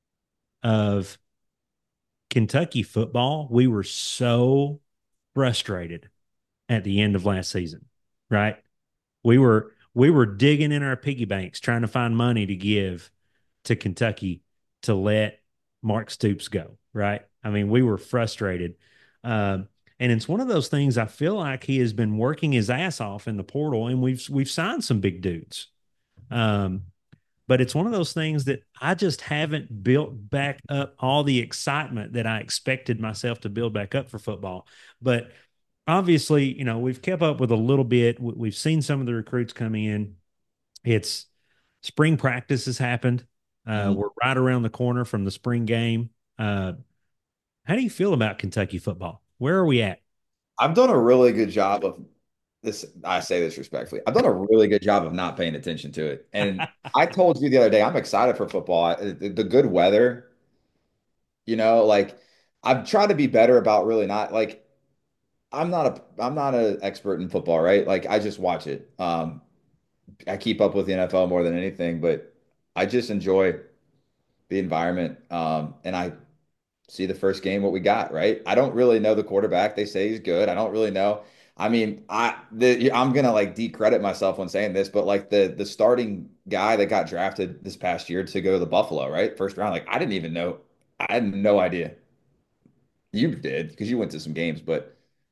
of Kentucky football, we were so frustrated at the end of last season, right? We were we were digging in our piggy banks trying to find money to give to Kentucky to let Mark Stoops go, right? I mean, we were frustrated. Um, and it's one of those things I feel like he has been working his ass off in the portal, and we've we've signed some big dudes. Um, but it's one of those things that I just haven't built back up all the excitement that I expected myself to build back up for football. But obviously, you know, we've kept up with a little bit. We've seen some of the recruits coming in. It's spring practice has happened. Uh, Mhm. we're right around the corner from the spring game. Uh, how do you feel about Kentucky football? Where are we at? I've done a really good job of this. I say this respectfully. I've done a really good job of not paying attention to it. And I told you the other day, I'm excited for football. I- The, the good weather, you know, like I've tried to be better about really not like I'm not a I'm not an expert in football, right? Like I just watch it. Um, I keep up with the N F L more than anything, but I just enjoy the environment. Um, and I see the first game what we got, right? I don't really know the quarterback. They say he's good. I don't really know. I mean, I the I'm gonna like decredit myself when saying this, but like the the starting guy that got drafted this past year to go to the Buffalo, right? First round, like I didn't even know. I had no idea. You did because you went to some games, but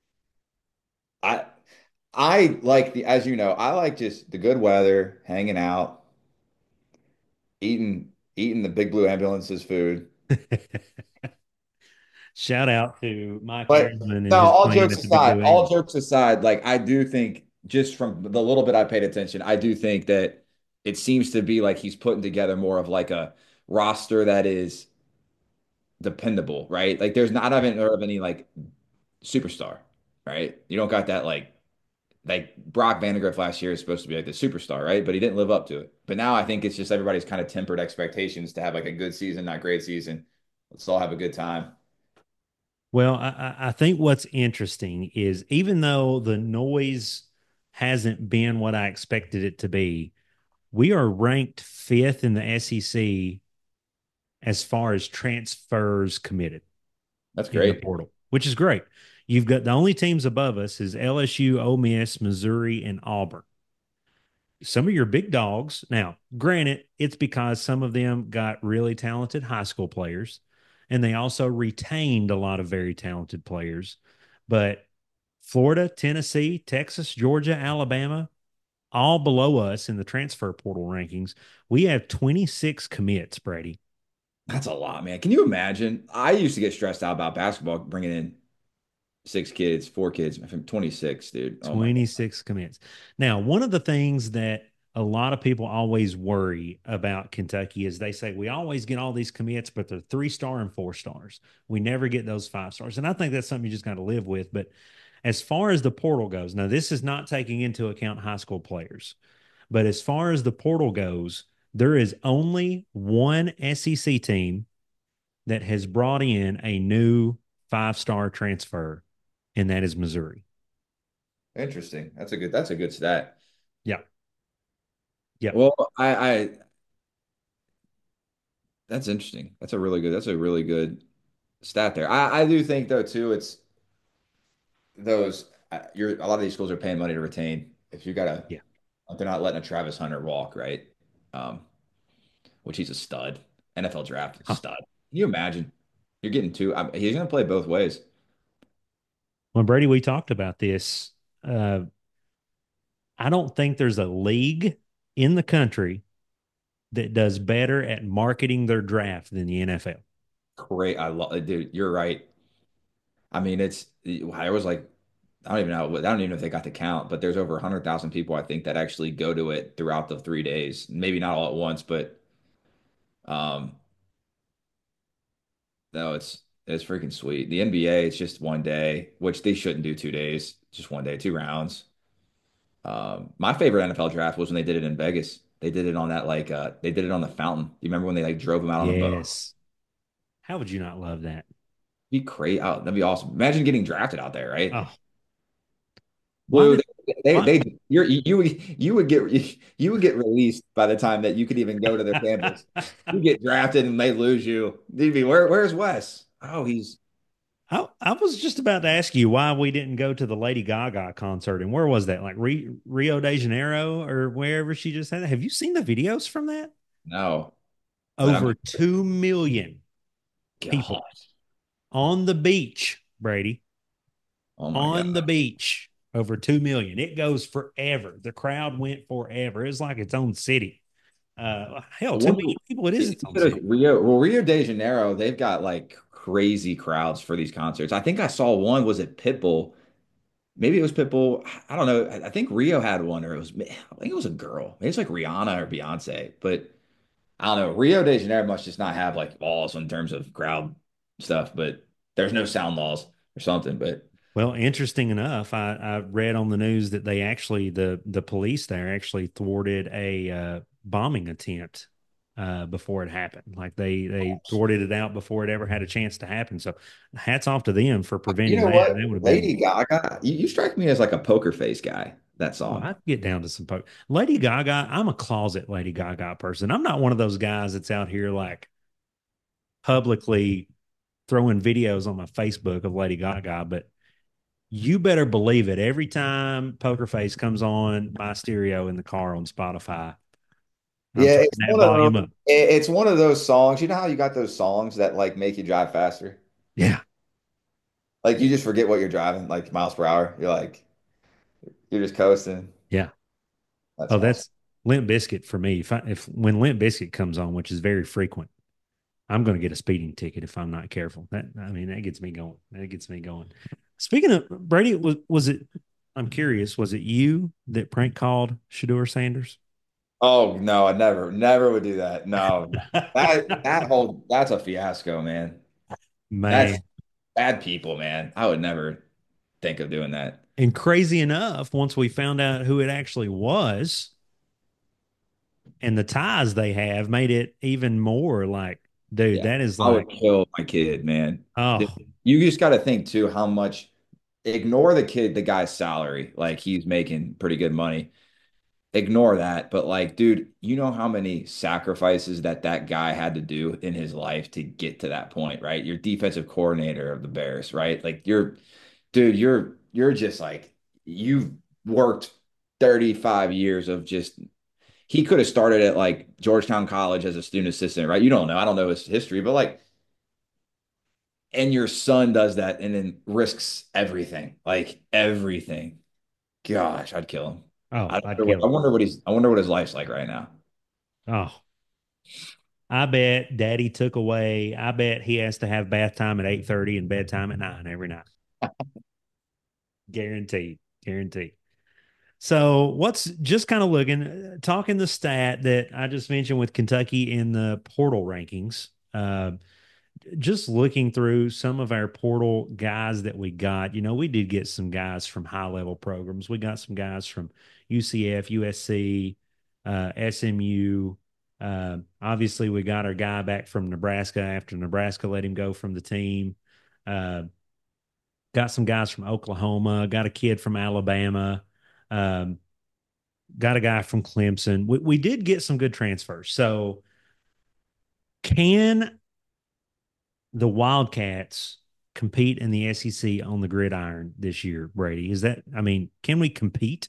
I I like the as you know, I like just the good weather, hanging out, eating eating the Big Blue Ambulance's food. Shout out to Mike But Ironman and no, his all plan jokes at the Big aside, Blue all Ambulance. jokes aside, like I do think just from the little bit I paid attention, I do think that it seems to be like he's putting together more of like a roster that is dependable, right? Like there's not I haven't heard of any like superstar, right? You don't got that like like Brock Vandagriff last year is supposed to be like the superstar, right? But he didn't live up to it. But now I think it's just everybody's kind of tempered expectations to have like a good season, not great season. Let's all have a good time. Well, I, I think what's interesting is even though the noise hasn't been what I expected it to be, we are ranked fifth in the S E C as far as transfers committed That's in the great. portal, which is great. You've got the only teams above us is L S U, Ole Miss, Missouri, and Auburn. Some of your big dogs. Now, granted, it's because some of them got really talented high school players, and they also retained a lot of very talented players. But Florida, Tennessee, Texas, Georgia, Alabama, all below us in the transfer portal rankings. We have twenty-six commits, Brady. That's a lot, man. Can you imagine? I used to get stressed out about basketball bringing in six kids, four kids. I'm twenty-six, dude. Oh my God. twenty-six commits. Now, one of the things that a lot of people always worry about Kentucky is they say we always get all these commits, but they're three star and four stars. We never get those five stars. And I think that's something you just got to live with. But as far as the portal goes, now this is not taking into account high school players, but as far as the portal goes, there is only one S E C team that has brought in a new five star transfer, and that is Missouri. Interesting. That's a good, that's a good stat. Yeah. Yep. Well, I, I, that's interesting. That's a really good, that's a really good stat there. I, I do think though too, it's those, uh, you're, a lot of these schools are paying money to retain. If you got to, Yeah. they're not letting a Travis Hunter walk, right? Um, which he's a stud. N F L draft Huh. stud. Can you imagine? You're getting two. I, he's going to play both ways. When Brady, we talked about this. Uh, I don't think there's a league in the country that does better at marketing their draft than the N F L. Great. I love, dude. You're right. I mean, it's. I was like, I don't even know. I don't even know if they got the count, but there's over a hundred thousand people I think that actually go to it throughout the three days. Maybe not all at once, but um, no, it's it's freaking sweet. The N B A, it's just one day, which they shouldn't do two days, just one day, two rounds. Um, my favorite N F L draft was when they did it in Vegas. They did it on that like uh they did it on the fountain. You remember when they like drove him out on a boat? Yes. How would you not love that? Be great out. That'd be awesome. Imagine getting drafted out there, right? Oh, why Blue, did They What? they you're you would you would get you would get released by the time that you could even go to their campus. You get drafted and they lose you. They'd be where where's Wes? Oh, he's I, I was just about to ask you why we didn't go to the Lady Gaga concert, and where was that? Like Re, Rio de Janeiro or wherever she just had it. Have you seen the videos from that? no, but I'm Over two million people God. on the beach, Brady, Oh my God. on the beach. Over two million. It goes forever. The crowd went forever. It's like its own city. Uh, hell, I two wonder, million people. It is you its own said it city. was Rio, well, Rio de Janeiro, they've got like crazy crowds for these concerts. I think I saw one, was it Pitbull? Maybe it was Pitbull. I don't know. I I think Rio had one, or it was, I think it was a girl. Maybe it's like Rihanna or Beyonce, but I don't know. Rio de Janeiro must just not have like laws in terms of crowd stuff, but there's no sound laws or something. But Well, interesting enough, I, I read on the news that they actually the the police there actually thwarted a uh, bombing attempt uh, before it happened. Like they they thwarted it out before it ever had a chance to happen. So, hats off to them for you preventing know that. what? That would have been. Lady Gaga, you, you strike me as like a poker face guy, that Oh, song. I'd get down to some poke. Lady Gaga. I'm a closet Lady Gaga person. I'm not one of those guys that's out here like publicly throwing videos on my Facebook of Lady Gaga, but you better believe it. Every time Poker Face comes on my stereo in the car on Spotify, I'm Yeah, turning it's that one of those, volume up. it- it's one of those songs. You know how you got those songs that like make you drive faster? Yeah, Like you just forget what you're driving, like miles per hour. You're like, you're just coasting. yeah. That's Oh, awesome. that's Limp Biscuit for me. If I, if when Limp Biscuit comes on, which is very frequent, I'm going to get a speeding ticket if I'm not careful. That I mean, that gets me going. That gets me going. Speaking of Brady, was was it? I'm curious. Was it you that prank called Shador Sanders? Oh no, I never, never would do that. No, that that whole that's a fiasco, man. That's Man, bad people, man. I would never think of doing that. and crazy enough, once we found out who it actually was, and the ties they have made it even more like, dude, Yeah, that is I would like, kill my kid, man. Dude, oh, you just got to think too how much. Ignore the kid, the guy's salary. Like he's making pretty good money. Ignore that. But like, dude, you know how many sacrifices that that guy had to do in his life to get to that point, right? You're defensive coordinator of the Bears, right? Like you're, dude, you're you're just like you've worked thirty-five years of just he could have started at like Georgetown College as a student assistant, right? You don't know. I don't know his history, but like, and your son does that and then risks everything, like everything. Gosh, I'd kill him. oh, I I'd wonder what kill I him. wonder what he's I wonder what his life's like right now. Oh, I bet daddy took away, I bet he has to have bath time at eight thirty and bedtime at nine every night. Guaranteed. Guaranteed. So what's just kind of looking, uh, talking the stat that I just mentioned with Kentucky in the portal rankings. Uh, just looking through some of our portal guys that we got, you know, we did get some guys from high level programs. We got some guys from U C F, U S C, uh, S M U. Uh, obviously, we got our guy back from Nebraska after Nebraska let him go from the team. Uh, got some guys from Oklahoma. Got a kid from Alabama. Um, got a guy from Clemson. We, we did get some good transfers. So, can the Wildcats compete in the S E C on the gridiron this year, Brady? Is that, I mean, can we compete?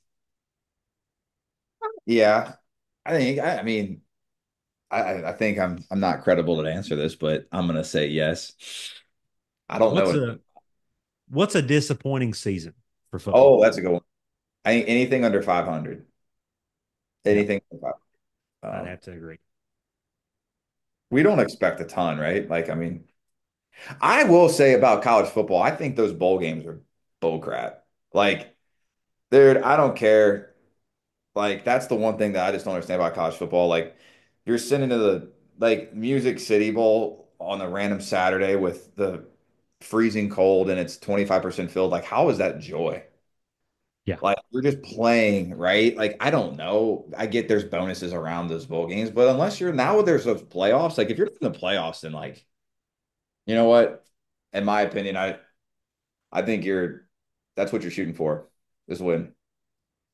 Yeah, I think I, I mean I I think I'm I'm not credible to answer this, but I'm gonna say yes. I don't know What's it. a what's a disappointing season for football? Oh, that's a good one. I think anything under five hundred. Yeah, Anything under five. I'd Um, have to agree. we don't expect a ton, right? Like, I mean, I will say about college football, I think those bowl games are bull crap. Like, dude, I don't care. Like that's the one thing that I just don't understand about college football. Like you're sending to the like Music City Bowl on a random Saturday with the freezing cold and it's twenty-five percent filled. Like how is that joy? Yeah. Like you're just playing, right? Like I don't know. I get there's bonuses around those bowl games, but unless you're now there's those playoffs, like if you're in the playoffs, then like, you know what? In my opinion, I I think you're that's what you're shooting for, is win.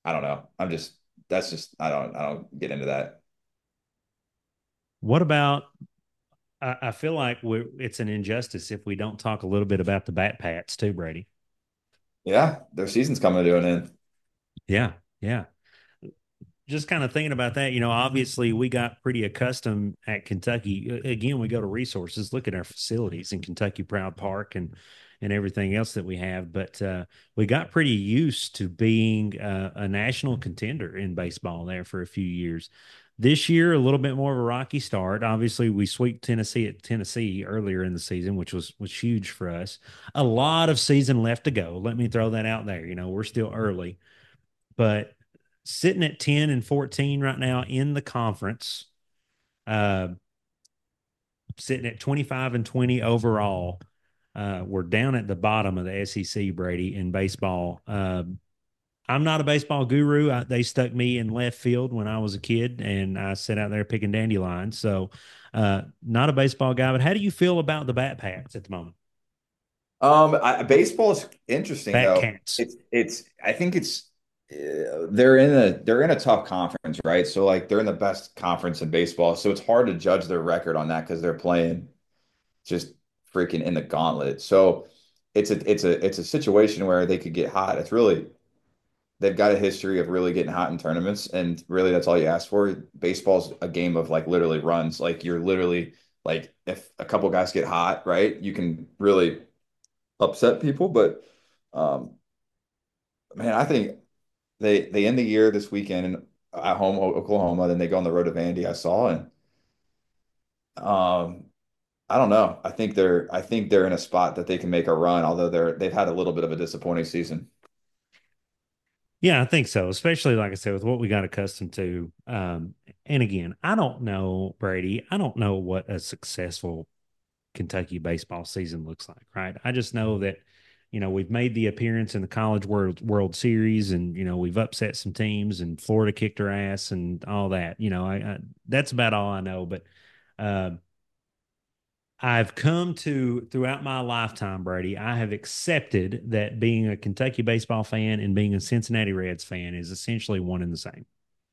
I don't know. I'm just that's just I don't I don't get into that. What about? I, I feel like we're, it's an injustice if we don't talk a little bit about the Bat Pats too, Brady. Yeah, their season's coming to an end. Yeah, yeah. Just kind of thinking about that, you know, obviously we got pretty accustomed at Kentucky. Again, we go to resources, look at our facilities in Kentucky Proud Park and and everything else that we have, but uh, we got pretty used to being uh, a national contender in baseball there for a few years. This year, a little bit more of a rocky start. Obviously, we swept Tennessee at Tennessee earlier in the season, which was was huge for us. A lot of season left to go. Let me throw that out there. You know, we're still early, but sitting at ten and fourteen right now in the conference, uh, sitting at twenty-five and twenty overall. Uh, we're down at the bottom of the S E C, Brady, in baseball. Uh, I'm not a baseball guru. I, they stuck me in left field when I was a kid, and I sat out there picking dandelions. So, uh, not a baseball guy. But how do you feel about the Bat Pats at the moment? Um, I, baseball is interesting Bat though. Cats. It's it's I think it's uh, they're in a they're in a tough conference, right? So like they're in the best conference in baseball, so it's hard to judge their record on that because they're playing just freaking in the gauntlet. So it's a it's a it's a situation where they could get hot. It's really they've got a history of really getting hot in tournaments, and really that's all you ask for. Baseball's a game of like literally runs. Like you're literally like if a couple guys get hot, right, you can really upset people. But um, man, I think they they end the year this weekend in, at home Oklahoma, then they go on the road to Vandy. I saw and um, I don't know. I think they're I think they're in a spot that they can make a run, although they're they've had a little bit of a disappointing season. Yeah, I think so. Especially like I said, with what we got accustomed to. Um, and again, I don't know, Brady. I don't know what a successful Kentucky baseball season looks like, right? I just know that, you know, we've made the appearance in the College World World Series, and you know we've upset some teams, and Florida kicked our ass, and all that. You know, I, I that's about all I know. But uh, I've come to throughout my lifetime, Brady. I have accepted that being a Kentucky baseball fan and being a Cincinnati Reds fan is essentially one and the same.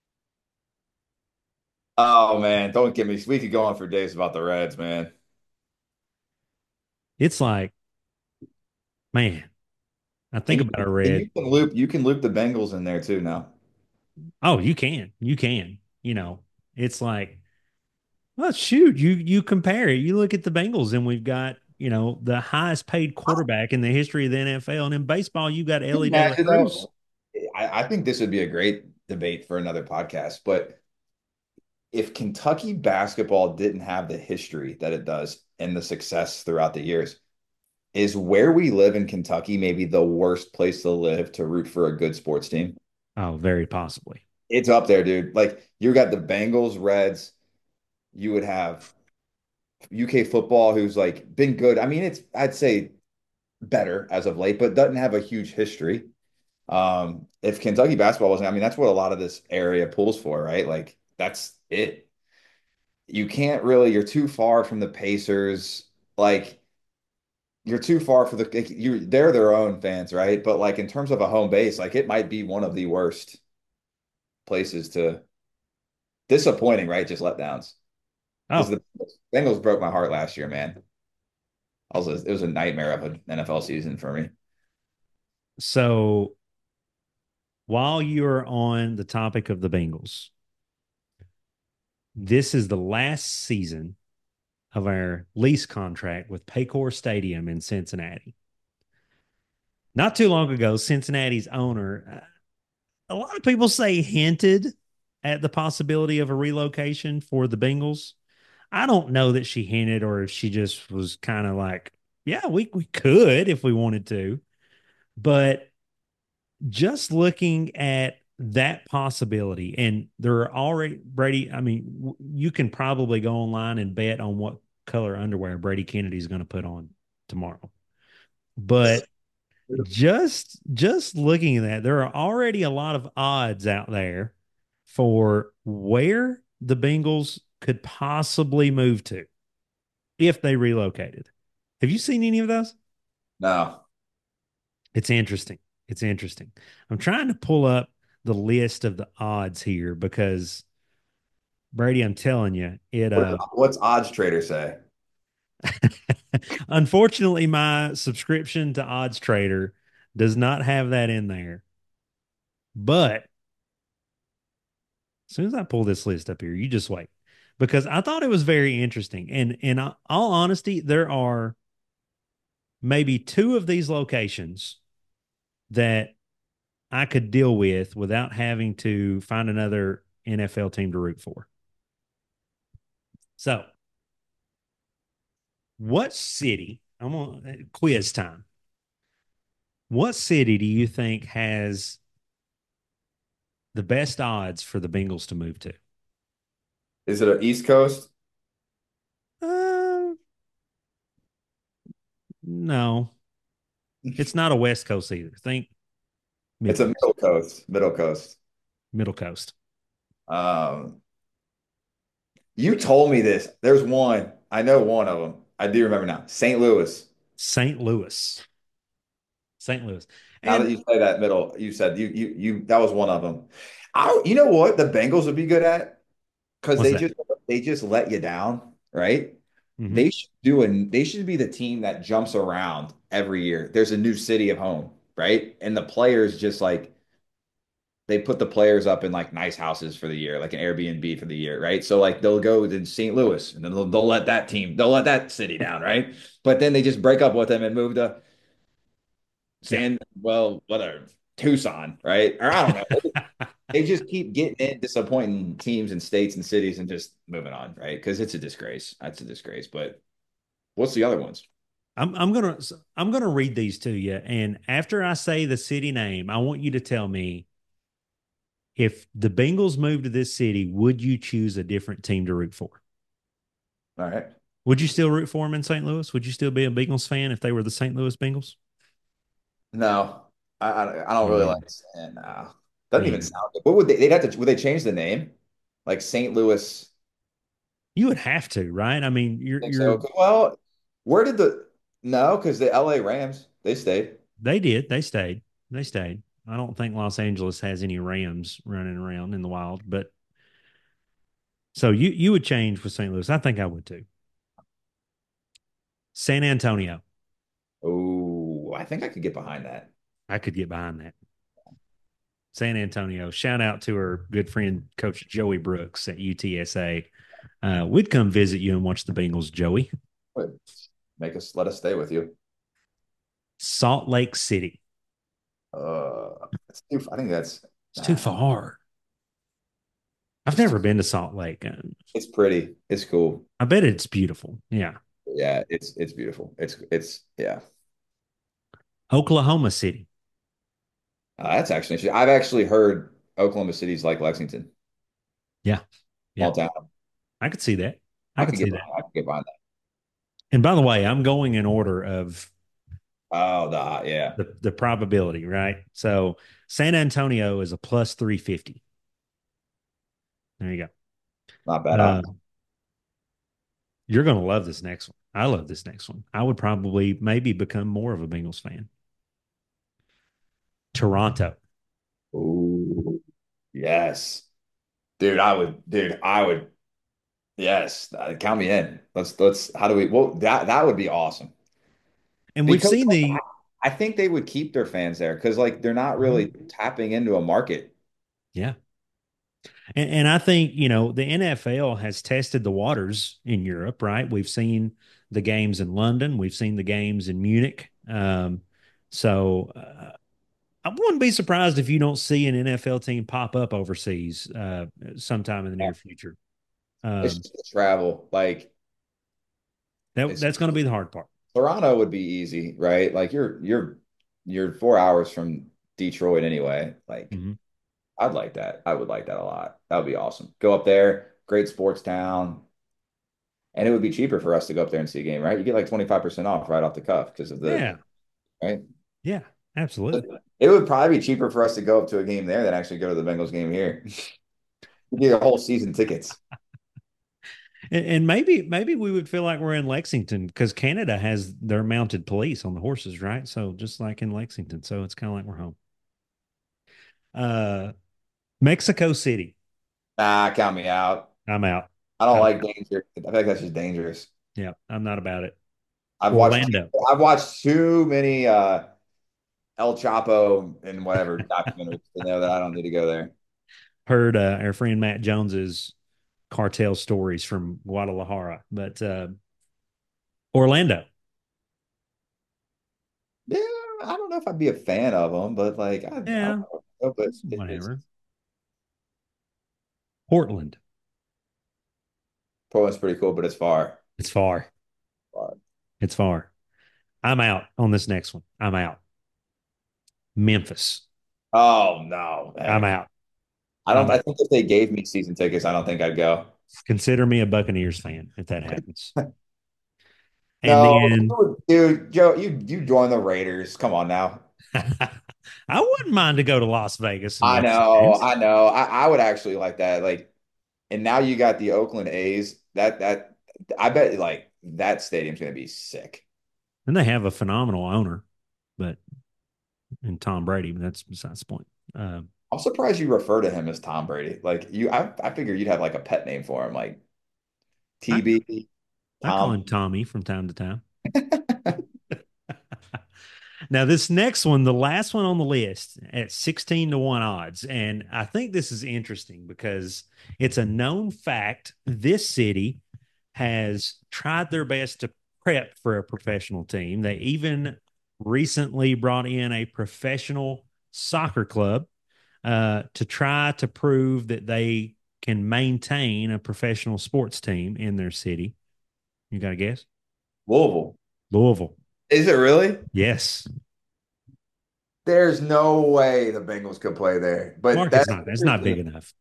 Oh man, don't get me. We could go on for days about the Reds, man. It's like, man, I think And about you, a and Red. you can loop you can loop the Bengals in there too now. Oh, you can, you can. You know, it's like, well, shoot, you you compare it. You look at the Bengals, and we've got, you know, the highest paid quarterback in the history of the N F L, and in baseball, you got Can Ellie you De La imagine Cruz. though? I, I think this would be a great debate for another podcast. But if Kentucky basketball didn't have the history that it does and the success throughout the years, is where we live in Kentucky maybe the worst place to live to root for a good sports team? Oh, very possibly. It's up there, dude. Like you got the Bengals, Reds, you would have U K football, who's like been good. I mean, it's I'd say better as of late, but doesn't have a huge history. Um, if Kentucky basketball wasn't, I mean, that's what a lot of this area pulls for, right? Like that's it. You can't really, you're too far from the Pacers. Like you're too far for the you they're their own fans, right? But like in terms of a home base, like it might be one of the worst places to disappointing, right? Just letdowns. Because Oh, the Bengals broke my heart last year, man. I was it was a nightmare of an N F L season for me. so while you're on the topic of the Bengals, this is the last season of our lease contract with Paycor Stadium in Cincinnati. Not too long ago, Cincinnati's owner, uh, a lot of people say hinted at the possibility of a relocation for the Bengals. I don't know that she hinted or if she just was kind of like, yeah, we, we could if we wanted to. But just looking at that possibility, and there are already, Brady, I mean, you can probably go online and bet on what color underwear Brady Kennedy is going to put on tomorrow. But just just looking at that, there are already a lot of odds out there for where the Bengals could possibly move to if they relocated. Have you seen any of those? No. It's interesting. It's interesting. I'm trying to pull up the list of the odds here because Brady, I'm telling you, it What, uh what's Odds Trader say? unfortunately my subscription to Odds Trader does not have that in there. But as soon as I pull this list up here, you just wait. Because I thought it was very interesting. And in all honesty, there are maybe two of these locations that I could deal with without having to find another N F L team to root for. So, what city? I'm on quiz time. What city do you think has the best odds for the Bengals to move to? Is it an East Coast? Uh, no, it's not a West Coast either. Think It's a Midwest, Middle Coast. Middle Coast. Middle Coast. Um, you told me this. There's one. I know one of them. I do remember now. Saint Louis. Saint Louis. Saint Louis. Now that And you say that middle, you said you you you that was one of them. I, you know what the Bengals would be good at? Because what's they that? just they just let you down, right? Mm-hmm. They should do and they should be the team that jumps around every year. There's a new city of home, right? And the players just like they put the players up in like nice houses for the year, like an Airbnb for the year, right? So like they'll go to Saint Louis and then they'll, they'll let that team, they'll let that city down, right? But then they just break up with them and move to Yeah. San, well, whatever, Tucson, right? Or I don't know. They just keep getting in, disappointing teams and states and cities and just moving on, right? Because it's a disgrace. That's a disgrace. But what's the other ones? I'm I'm gonna I'm gonna read these to you, and after I say the city name, I want you to tell me if the Bengals moved to this city, would you choose a different team to root for? All right. Would you still root for them in Saint Louis? Would you still be a Bengals fan if they were the Saint Louis Bengals? No, I I, I don't really Yeah, like saying no. Doesn't even yeah. sound good. What would they? They'd have to. Would they change the name? Like Saint Louis. You would have to, right? I mean, you're Think you're so. Well, where did the no? Because the L A Rams they stayed. they did. They stayed. They stayed. I don't think Los Angeles has any Rams running around in the wild, but so you you would change with Saint Louis. I think I would too. San Antonio. Oh, I think I could get behind that. I could get behind that. San Antonio. Shout out to our good friend Coach Joey Brooks at U T S A. Uh, we'd come visit you and watch the Bengals, Joey. Would make us let us stay with you. Salt Lake City. Uh, it's too, I think that's It's too nah, far. I've it's too, never been to Salt Lake. Um, it's pretty. It's cool. I bet it's beautiful. Yeah. Yeah, it's it's beautiful. It's it's yeah. Oklahoma City. Uh, that's actually I've actually heard Oklahoma City's like Lexington, Yeah. small Yeah. town. I could see that. I I could could get see that. behind, I could get behind that. And by the way, I'm going in order of Oh, the yeah, the, the probability, right? So San Antonio is a plus three fifty. There you not bad. go. I, Uh, you're going to love this next one. I love this next one. I would probably maybe become more of a Bengals fan. Toronto. ooh, yes, dude. I would, dude. I would. Yes, uh, count me in. Let's let's. How do we? Well, that that would be awesome And we've because seen like, the, I, I think they would keep their fans there because like they're not really Mhm. tapping into a market. Yeah. And, and I think, you know, the N F L has tested the waters in Europe, right? We've seen the games in London, we've seen the games in Munich. Um, so uh, I wouldn't be surprised if you don't see an N F L team pop up overseas uh, sometime in the near future. It's Um, just the travel. Like that, it's that's going to be the hard part. Toronto would be easy, right? Like you're you're you're four hours from Detroit anyway. Like Mhm. I'd like that. I would like that a lot. That would be awesome. Go up there, great sports town. And it would be cheaper for us to go up there and see a game, right? You get like twenty-five percent off right off the cuff because of the, Yeah. right? Yeah. Absolutely. It would probably be cheaper for us to go up to a game there than actually go to the Bengals game here. You get a whole season tickets. And, and maybe maybe we would feel like we're in Lexington because Canada has their mounted police on the horses, right? So just like in Lexington, so it's kind of like we're home. Uh, Mexico City. Nah, count me out. I'm out. I don't I'm like out. danger. I feel like that's just dangerous. Yeah, I'm not about it. I've watched Orlando. I've watched too many uh El Chapo and whatever documentaries to know that I don't need to go there. Heard uh, our friend Matt Jones's cartel stories from Guadalajara, but uh, Orlando. Yeah, I don't know if I'd be a fan of them, but like I, I don't Yeah, know, but it's it, it's whatever. Portland. Portland's pretty cool, but it's far. It's far. Far. It's far. I'm out on this next one. I'm out. Memphis. Oh no, I'm man. out. I don't I'm I out. think if they gave me season tickets, I don't think I'd go. Consider me a Buccaneers fan if that happens. And No, then dude, Joe, you you join the Raiders. Come on now. I wouldn't mind to go to Las Vegas and I watch the know, games. I know. I, I would actually like that. Like, and now you got the Oakland A's. That that I bet like that stadium's gonna be sick. And they have a phenomenal owner, but and Tom Brady, but that's besides the point. Uh, I'm surprised you refer to him as Tom Brady. Like you, I I figured you'd have like a pet name for him, like I T B, I call Tom. him Tommy from time to time. Now, this next one, the last one on the list at sixteen to one odds. And I think this is interesting because it's a known fact this city has tried their best to prep for a professional team. They even recently brought in a professional soccer club uh, to try to prove that they can maintain a professional sports team in their city. You got a guess? Louisville. Louisville. Is it really? Yes. There's no way the Bengals could play there. But Market's that's not, it's not big interesting. enough.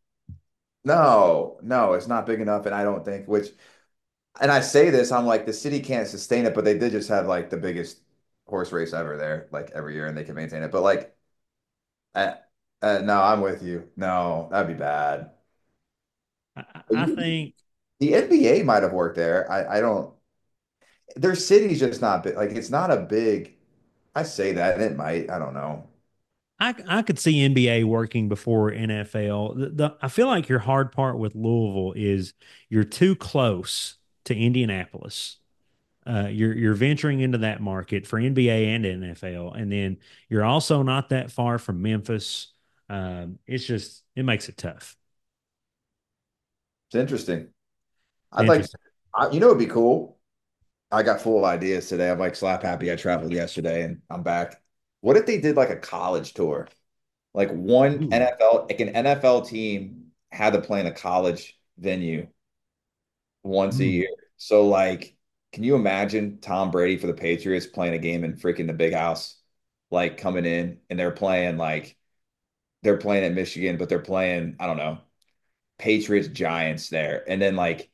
No, no, it's not big enough, and I don't think which and I say this, I'm like the city can't sustain it, but they did just have like the biggest horse race ever there, like every year, and they can maintain it. But like, uh, uh, no, I'm with you. No, that'd be bad. I, I You- think The N B A might have worked there. I, I don't. Their city's just not big. Like it's not a big. I say that, and it might. I don't know. I I could see N B A working before N F L. The, the I feel like your hard part with Louisville is you're too close to Indianapolis. Uh, you're you're venturing into that market for N B A and N F L, and then you're also not that far from Memphis. Um, it's just it makes it tough. It's interesting. I'd like. Interesting. I, you know, it'd be cool. I got full of ideas today. I'm like slap happy. I traveled yesterday, and I'm back. What if they did like a college tour? Like one Ooh. N F L, like an N F L team had to play in a college venue once a Mm. year. So like, can you imagine Tom Brady for the Patriots playing a game in freaking the big house? Like coming in and they're playing like they're playing at Michigan, but they're playing, I don't know, Patriots Giants there. And then like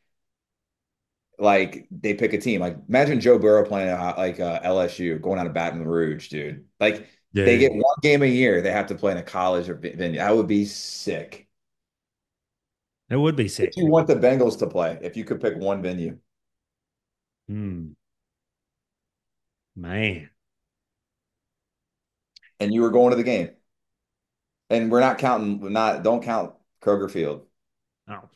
like they pick a team. Like imagine Joe Burrow playing at, like uh, L S U, going out of Baton Rouge, dude. Like they get Dude, one game a year, they have to play in a college or venue. That would be sick. that would be If sick. you want the Bengals to play, if you could pick one venue, Mm, man. and you were going to the game, and we're not counting, we're not don't count Kroger Field. Oh.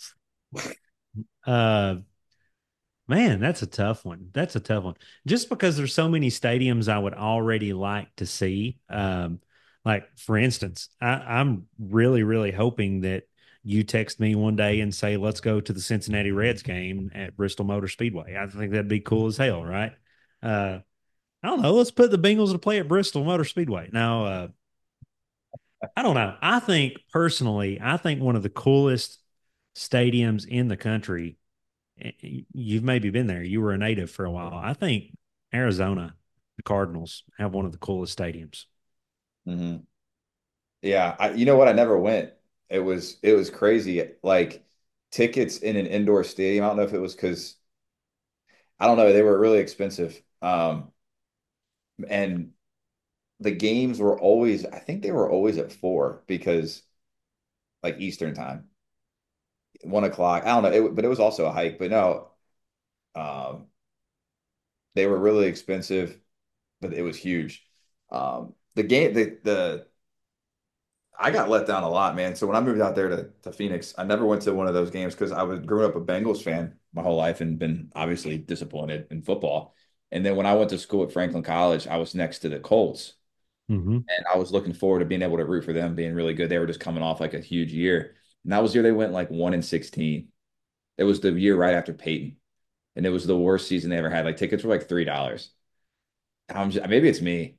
Uh, Man, that's a tough one. That's a tough one. Just because there's so many stadiums I would already like to see. Um, like for instance, I, I'm really, really hoping that you text me one day and say, let's go to the Cincinnati Reds game at Bristol Motor Speedway. I think that'd be cool as hell, right? Uh, I don't know. Let's put the Bengals to play at Bristol Motor Speedway. Now, uh, I don't know. I think personally, I think one of the coolest stadiums in the country, you've maybe been there. You were a native for a while. I think Arizona, the Cardinals, have one of the coolest stadiums. Hmm. Yeah, I, you know what? I never went. It was it was crazy. Like tickets in an indoor stadium. I don't know if it was because I don't know. They were really expensive. Um, and the games were always, I think they were always at four because like Eastern time, one o'clock. I don't know, it, but it was also a hike. But no, um, they were really expensive, but it was huge. Um, the game, the the I got let down a lot, man. So when I moved out there to, to Phoenix, I never went to one of those games because I was growing up a Bengals fan my whole life and been obviously disappointed in football. And then when I went to school at Franklin College, I was next to the Colts. Hmm. And I was looking forward to being able to root for them being really good. They were just coming off like a huge year. And that was the year they went like one and sixteen. It was the year right after Peyton. And it was the worst season they ever had. Like tickets were like three dollars. I'm just, maybe it's me.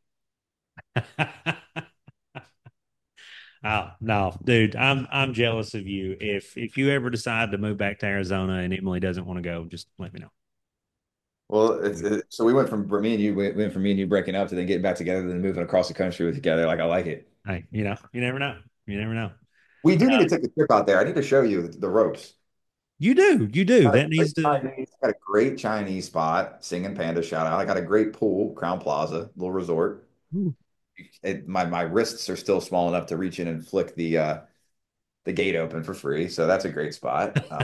Oh no, dude, I'm I'm jealous of you. If if you ever decide to move back to Arizona and Emily doesn't want to go, just let me know. Well, it's, it, so we went from me and you we went from me and you breaking up to then getting back together, then moving across the country together. Like I like it. Hey, you know, you never know. You never know. We do need Uh, to take a trip out there. I need to show you the, the ropes. you do, you do. Got a That great needs to. Chinese, got a great Chinese spot. Singing Panda shout out. I got a great pool, Crown Plaza, little resort. Ooh. It, my my wrists are still small enough to reach in and flick the uh the gate open for free. So that's a great spot. Uh,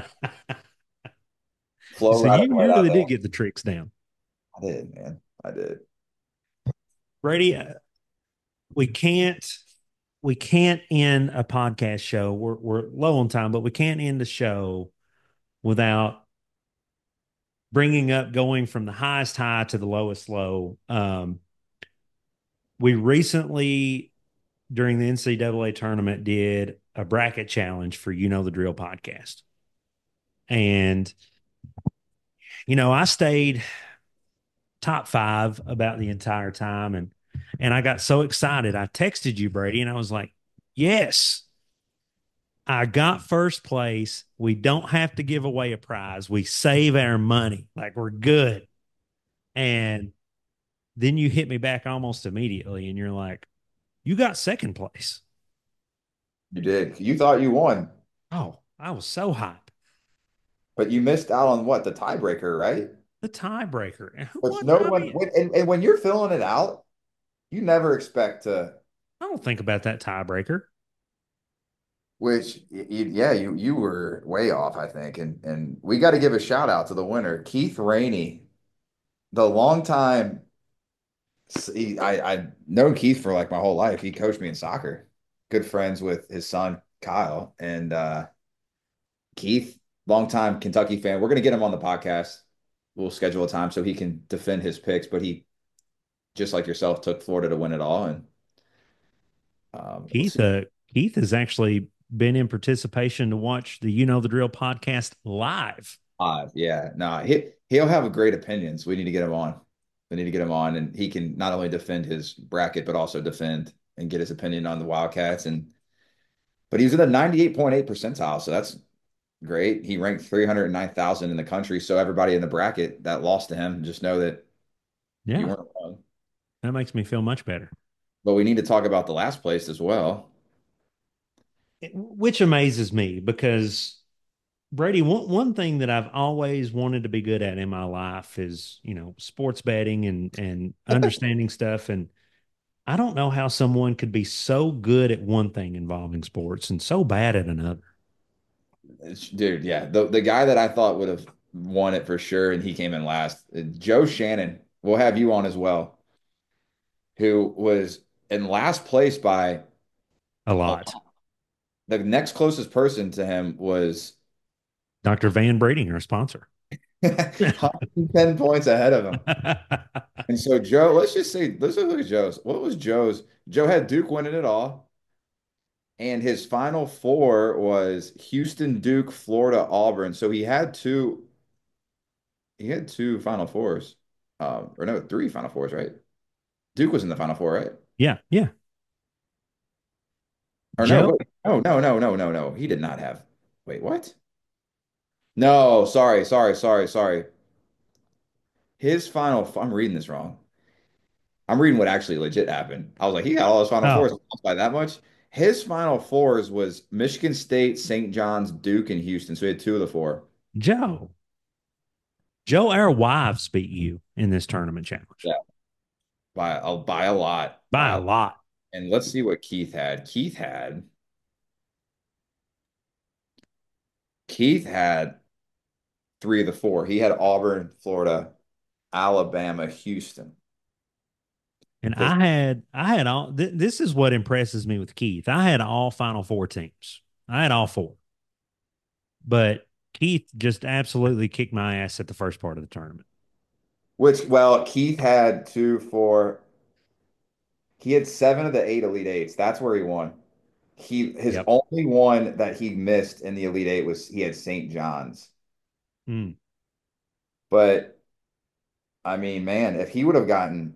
flow So right, you right you out really there. did get the tricks down, I did, man. I did. Brady. uh, We can't we can't end a podcast show. We're we're low on time, but we can't end the show without bringing up going from the highest high to the lowest low. Um, we recently, during the N C double A tournament, did a bracket challenge for You Know the Drill podcast. And, you know, I stayed top five about the entire time. And, and I got so excited. I texted you, Brady, and I was like, yes, I got first place. We don't have to give away a prize. We save our money. Like we're good. And then you hit me back almost immediately and you're like, you got second place. You did. You thought you won, Oh, I was so hyped. but you missed out on what? The tiebreaker, right? The tiebreaker. And who Which won? no I one, mean, when, and, and when you're filling it out, you never expect to, I don't think about that tiebreaker. which, y- y- yeah, you you were way off, I think. And and we got to give a shout out to the winner, Keith Rainey, the longtime. He, I I've known Keith for like my whole life. He coached me in soccer. Good friends with his son Kyle and uh, Keith, longtime Kentucky fan. We're gonna get him on the podcast. We'll schedule a time so he can defend his picks. But he, just like yourself, took Florida to win it all. And um, we'll Keith, see. uh, Keith has actually been in participation to watch the You Know the Drill podcast live. Five, yeah, no, he he'll have great opinions. We need to get him on. We need to get him on, and he can not only defend his bracket but also defend and get his opinion on the Wildcats. And but he was in the ninety-eight point eight percentile, so that's great. He ranked three hundred nine thousand in the country. So everybody in the bracket that lost to him, just know that you Yeah, weren't wrong. that makes me feel much better. But we need to talk about the last place as well. Which amazes me because Brady, one, one thing that I've always wanted to be good at in my life is, you know, sports betting and and understanding stuff. And I don't know how someone could be so good at one thing involving sports and so bad at another. It's- dude, yeah, the the guy that I thought would have won it for sure, and he came in last. uh, Joe Shannon. We'll have you on as well, who was in last place by A a lot. lot. The next closest person to him was Doctor Van Brading, our sponsor. one hundred ten points ahead of him. And so Joe, let's just say, let's just look at Joe's. What was Joe's? Joe had Duke winning it all. And his final four was Houston, Duke, Florida, Auburn. So he had two, he had two final fours. Um, or no, three final fours, right? Duke was in the final four, right? Yeah, yeah. Or no, Joe, wait, no, no, no, no, no, no. He did not have. Wait, what? No, sorry, sorry, sorry, sorry. His final, I'm reading this wrong. I'm reading what actually legit happened. I was like, he got all his final fours oh, by that much. His final fours was Michigan State, Saint John's, Duke, and Houston. So he had two of the four. Joe. Joe, our wives beat you in this tournament challenge Yeah, by a by a lot. by By a a, lot. and let's see what Keith had. Keith had Keith had three of the four. He had Auburn, Florida, Alabama, Houston. And because I had I had all th this is what impresses me with Keith. I had all Final Four teams. I had all four. But Keith just absolutely kicked my ass at the first part of the tournament. which well, Keith had two, four. He had seven of the eight Elite Eights. That's where he won. He his Yep. only one that he missed in the Elite Eight was he had Saint John's. Mm. But I mean, man, if he would have gotten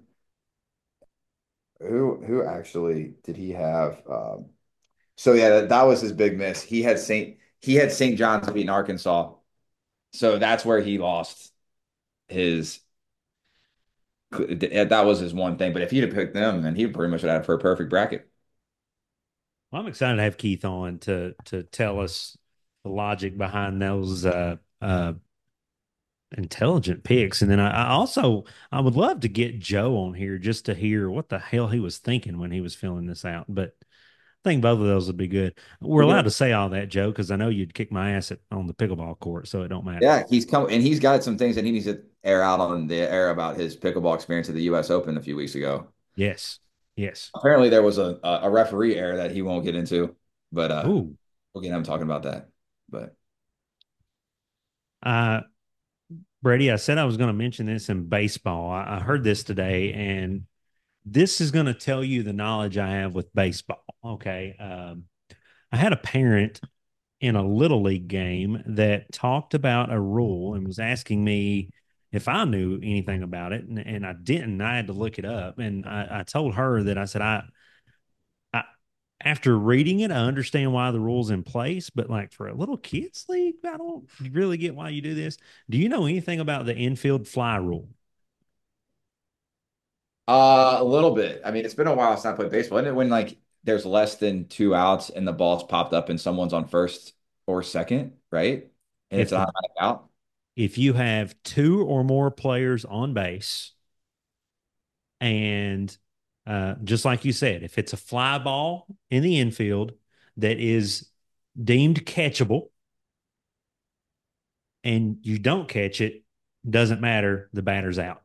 who who actually did he have? Um, so yeah, that, that was his big miss. He had Saint he had Saint John's beating Arkansas. So that's where he lost his that was his one thing. But if he'd have picked them, then he pretty much would have had for a perfect bracket. Well, I'm excited to have Keith on to to tell us the logic behind those uh uh intelligent picks. And then I, I also I would love to get Joe on here just to hear what the hell he was thinking when he was filling this out. But I think both of those would be good. We're We're gonna allowed to say all that, Joe, because I know you'd kick my ass at, on the pickleball court, so it don't matter. Yeah, he's come and he's got some things that he needs to air out on the air about his pickleball experience at the U S Open a few weeks ago. Yes. Yes. Apparently, there was a a referee error that he won't get into, but uh, Ooh. we'll get him talking about that. But Uh Brady, I said I was going to mention this in baseball. I, I heard this today, and this is going to tell you the knowledge I have with baseball. Okay. Um, I had a parent in a little league game that talked about a rule and was asking me if I knew anything about it, and, and I didn't. I had to look it up, and I, I told her that I said I, I, after reading it, I understand why the rule's in place, but like for a little kids league, I don't really get why you do this. Do you know anything about the infield fly rule? uh, a little bit. I mean, it's been a while since I played baseball. Isn't it when like there's less than two outs and the ball's popped up and someone's on first or second, right? And it's If an the automatic out. if you have two or more players on base, and uh, just like you said, if it's a fly ball in the infield that is deemed catchable and you don't catch it, doesn't matter. The batter's out.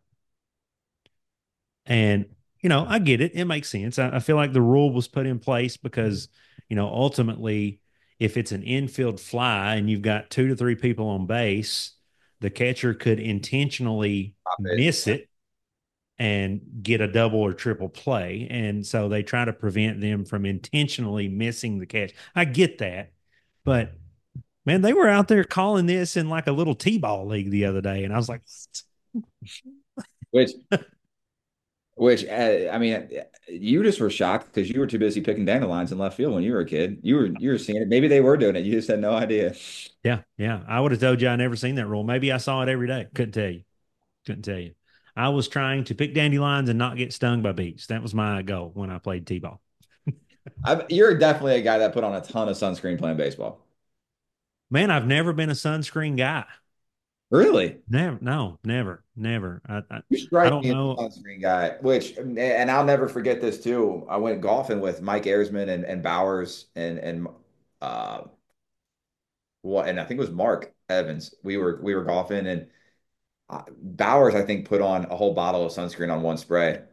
And, you know, I get it. It makes sense. I, I feel like the rule was put in place because, you know, ultimately, if it's an infield fly and you've got two to three people on base, the catcher could intentionally Stop it. miss it and get a double or triple play. And so they try to prevent them from intentionally missing the catch. I get that. But man, they were out there calling this in like a little T-ball league the other day. And I was like, Which Which uh, I mean, you just were shocked because you were too busy picking dandelions in left field when you were a kid. You were you were seeing it. Maybe they were doing it. You just had no idea. yeah, yeah. I would have told you I never seen that rule. Maybe I saw it every day. Couldn't tell you. Couldn't tell you. I was trying to pick dandelions and not get stung by bees. That was my goal when I played T-ball. I, you're definitely a guy that put on a ton of sunscreen playing baseball. Man, I've never been a sunscreen guy. Really? Never, no, never, never. I, I, You I strike don't me as a know. sunscreen guy, which, and I'll never forget this too. I went golfing with Mike Ayersman and, and Bowers and and uh what and I think it was Mark Evans. We were we were golfing and uh, Bowers I think put on a whole bottle of sunscreen on one spray.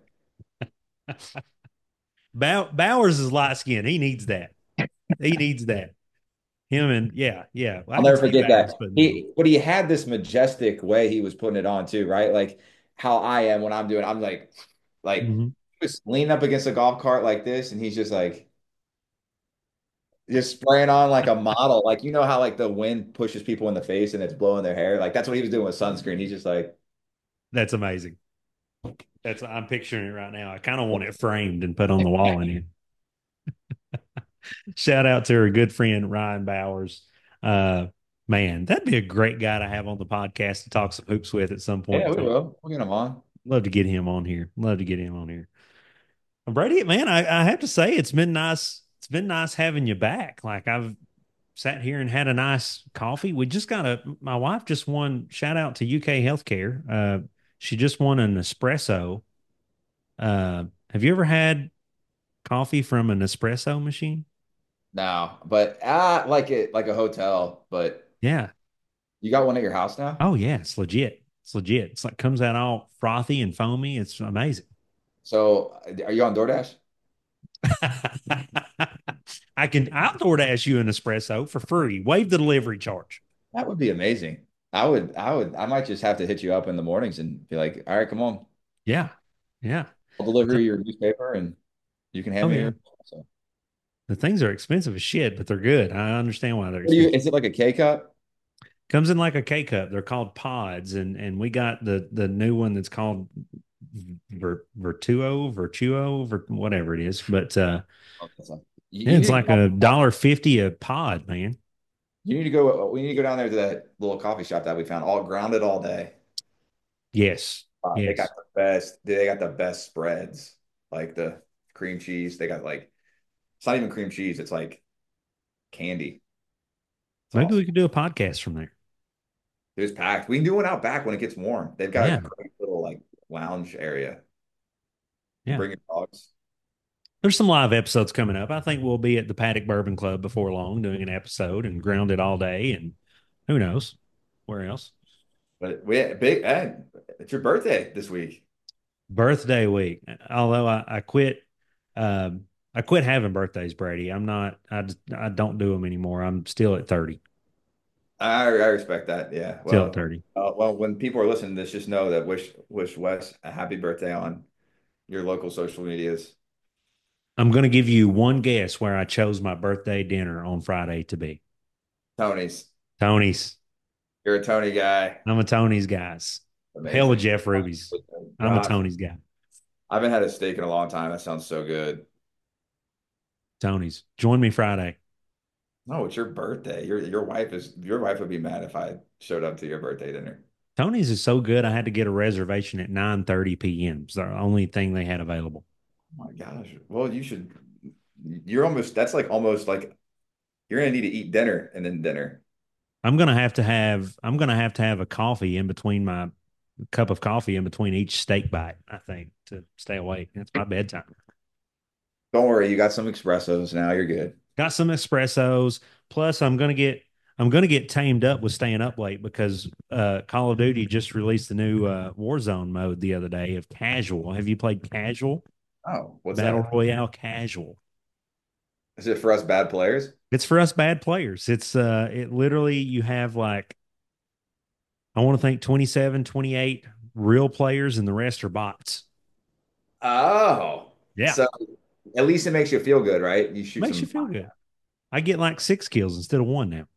Bow, Bowers is light skinned. He needs that. He needs that. Him and yeah, yeah. Well, I I'll can never see forget Bowers that. putting it on. He, but he had this majestic way he was putting it on too, right? Like how I am when I'm doing, I'm like, like Mhm. he was leaning up against a golf cart like this, and he's just like, just spraying on like a model. Like, you know how like the wind pushes people in the face and it's blowing their hair? Like that's what he was doing with sunscreen. He's just like, That's amazing. That's I'm picturing it right now. I kind of want it framed and put on the wall in here. Shout out to our good friend Ryan Bowers. Uh, man, that'd be a great guy to have on the podcast to talk some hoops with at some point yeah, in we time. will. We'll get him on. Love to get him on here. Love to get him on here. Brady, man, I, I have to say it's been nice. It's been nice having you back. Like I've sat here and had a nice coffee. We just got a. My wife just won. Shout out to U K Healthcare. Uh, she just won an espresso. Uh, have you ever had coffee from an espresso machine? No, but I like it like a hotel, but Yeah. you got one at your house now? Oh yeah, it's legit. It's legit. It's like comes out all frothy and foamy. It's amazing. So are you on DoorDash? I can I'll DoorDash you an espresso for free. Waive the delivery charge. That would be amazing. I would, I would, I might just have to hit you up in the mornings and be like, all right, come on. Yeah. Yeah. I'll deliver your newspaper and you can hand Oh me yeah. your. So, The things are expensive as shit, but they're good. I understand why they're what do you, expensive. is it like a K cup? Comes in like a K cup. They're called pods, and and we got the the new one that's called Ver, Virtuo, Virtuo, Vir, whatever it is. But uh, Oh, that's not- You, yeah, you it's need to like go, a dollar fifty a pod, man. you need to go. We need to go down there to that little coffee shop that we found, all grounded all day. Yes, Uh, they got yes. the best. They got the best spreads, like the cream cheese. They got like it's not even cream cheese. It's like candy. It's Maybe we awesome. could do a podcast from there. It was packed. We can do one out back when it gets warm. They've got a Yeah, great little like lounge area. You yeah. bring your dogs. There's some live episodes coming up. I think we'll be at the Paddock Bourbon Club before long doing an episode and grounded all day, and who knows where else. But we had big. Hey, it's your birthday this week. Birthday week. Although I, I quit, um, I quit having birthdays, Brady. I'm not. I just, I don't do them anymore. I'm still at thirty. I I respect that. Yeah. Still at Well, thirty. uh, well, when people are listening to this, just know that wish wish Wes a happy birthday on your local social medias. I'm going to give you one guess where I chose my birthday dinner on Friday to be. Tony's. Tony's. You're a Tony guy. I'm a Tony's guys. Hell with Amazing. Jeff Ruby's. I'm a Gosh, Tony's guy. I haven't had a steak in a long time. That sounds so good. Tony's. Join me Friday. No, it's your birthday. Your your wife is your wife would be mad if I showed up to your birthday dinner. Tony's is so good. I had to get a reservation at nine thirty p m. It's the only thing they had available. Oh my gosh. Well, you should. You're almost. That's like almost like you're gonna need to eat dinner and then dinner. I'm gonna have to have I'm gonna have to have a coffee in between my cup of coffee in between each steak bite, I think, to stay awake. That's my bedtime. Don't worry, you got some espressos now. You're good. Got some espressos. Plus, I'm gonna get I'm gonna get tamed up with staying up late because uh, Call of Duty just released the new uh, Warzone mode the other day of casual. Have you played casual? Oh, what's Battle that? Royale casual. Is it for us bad players? It's for us bad players. It's uh it literally you have like I want to think twenty-seven, twenty-eight real players and the rest are bots. Oh, Yeah. so at least it makes you feel good, right? You shoot Makes you some. feel good. I get like six kills instead of one now.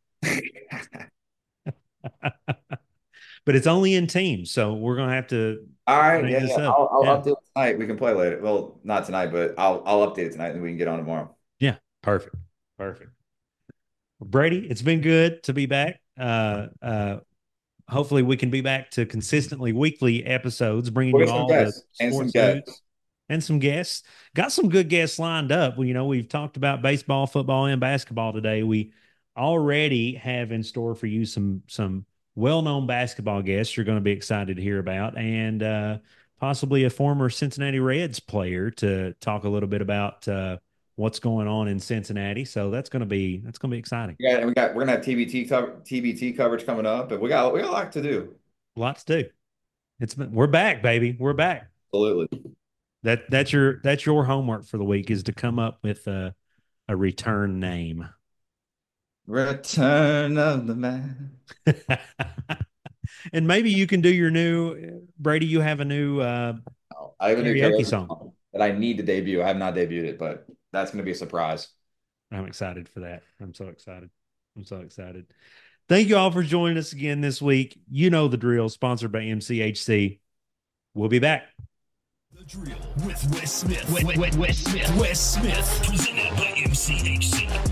But it's only in teams, so we're gonna have to All right, make yeah, this yeah. up. I'll, I'll Yeah. update it tonight. We can play later. Well, not tonight, but I'll I'll update it tonight and we can get on tomorrow. Yeah. Perfect. Perfect. Brady, it's been good to be back. Uh uh hopefully we can be back to consistently weekly episodes, bringing We'll you get some all the guests and some sports news guests. and some guests. Got some good guests lined up. Well, you know, we've talked about baseball, football, and basketball today. We already have in store for you some some well-known basketball guests you're going to be excited to hear about, and uh, possibly a former Cincinnati Reds player to talk a little bit about uh, what's going on in Cincinnati. So that's going to be that's going to be exciting. Yeah, and we got we're gonna have T B T cover T B T coverage coming up, but we got we got a lot to do. Lots to do. It's been, we're back, baby. We're back. Absolutely. That that's your that's your homework for the week is to come up with a a return name. Return of the man. And maybe you can do your new Brady. You have a new uh, Oh, I have a new karaoke karaoke song. song that I need to debut. I have not debuted it, but that's gonna be a surprise. I'm excited for that. I'm so excited. I'm so excited. Thank you all for joining us again this week. You know the drill. Sponsored by M C H C. We'll be back. The Drill with Wes Smith. Wes, Wes, Wes Smith. Wes Smith. Presented by M C H C.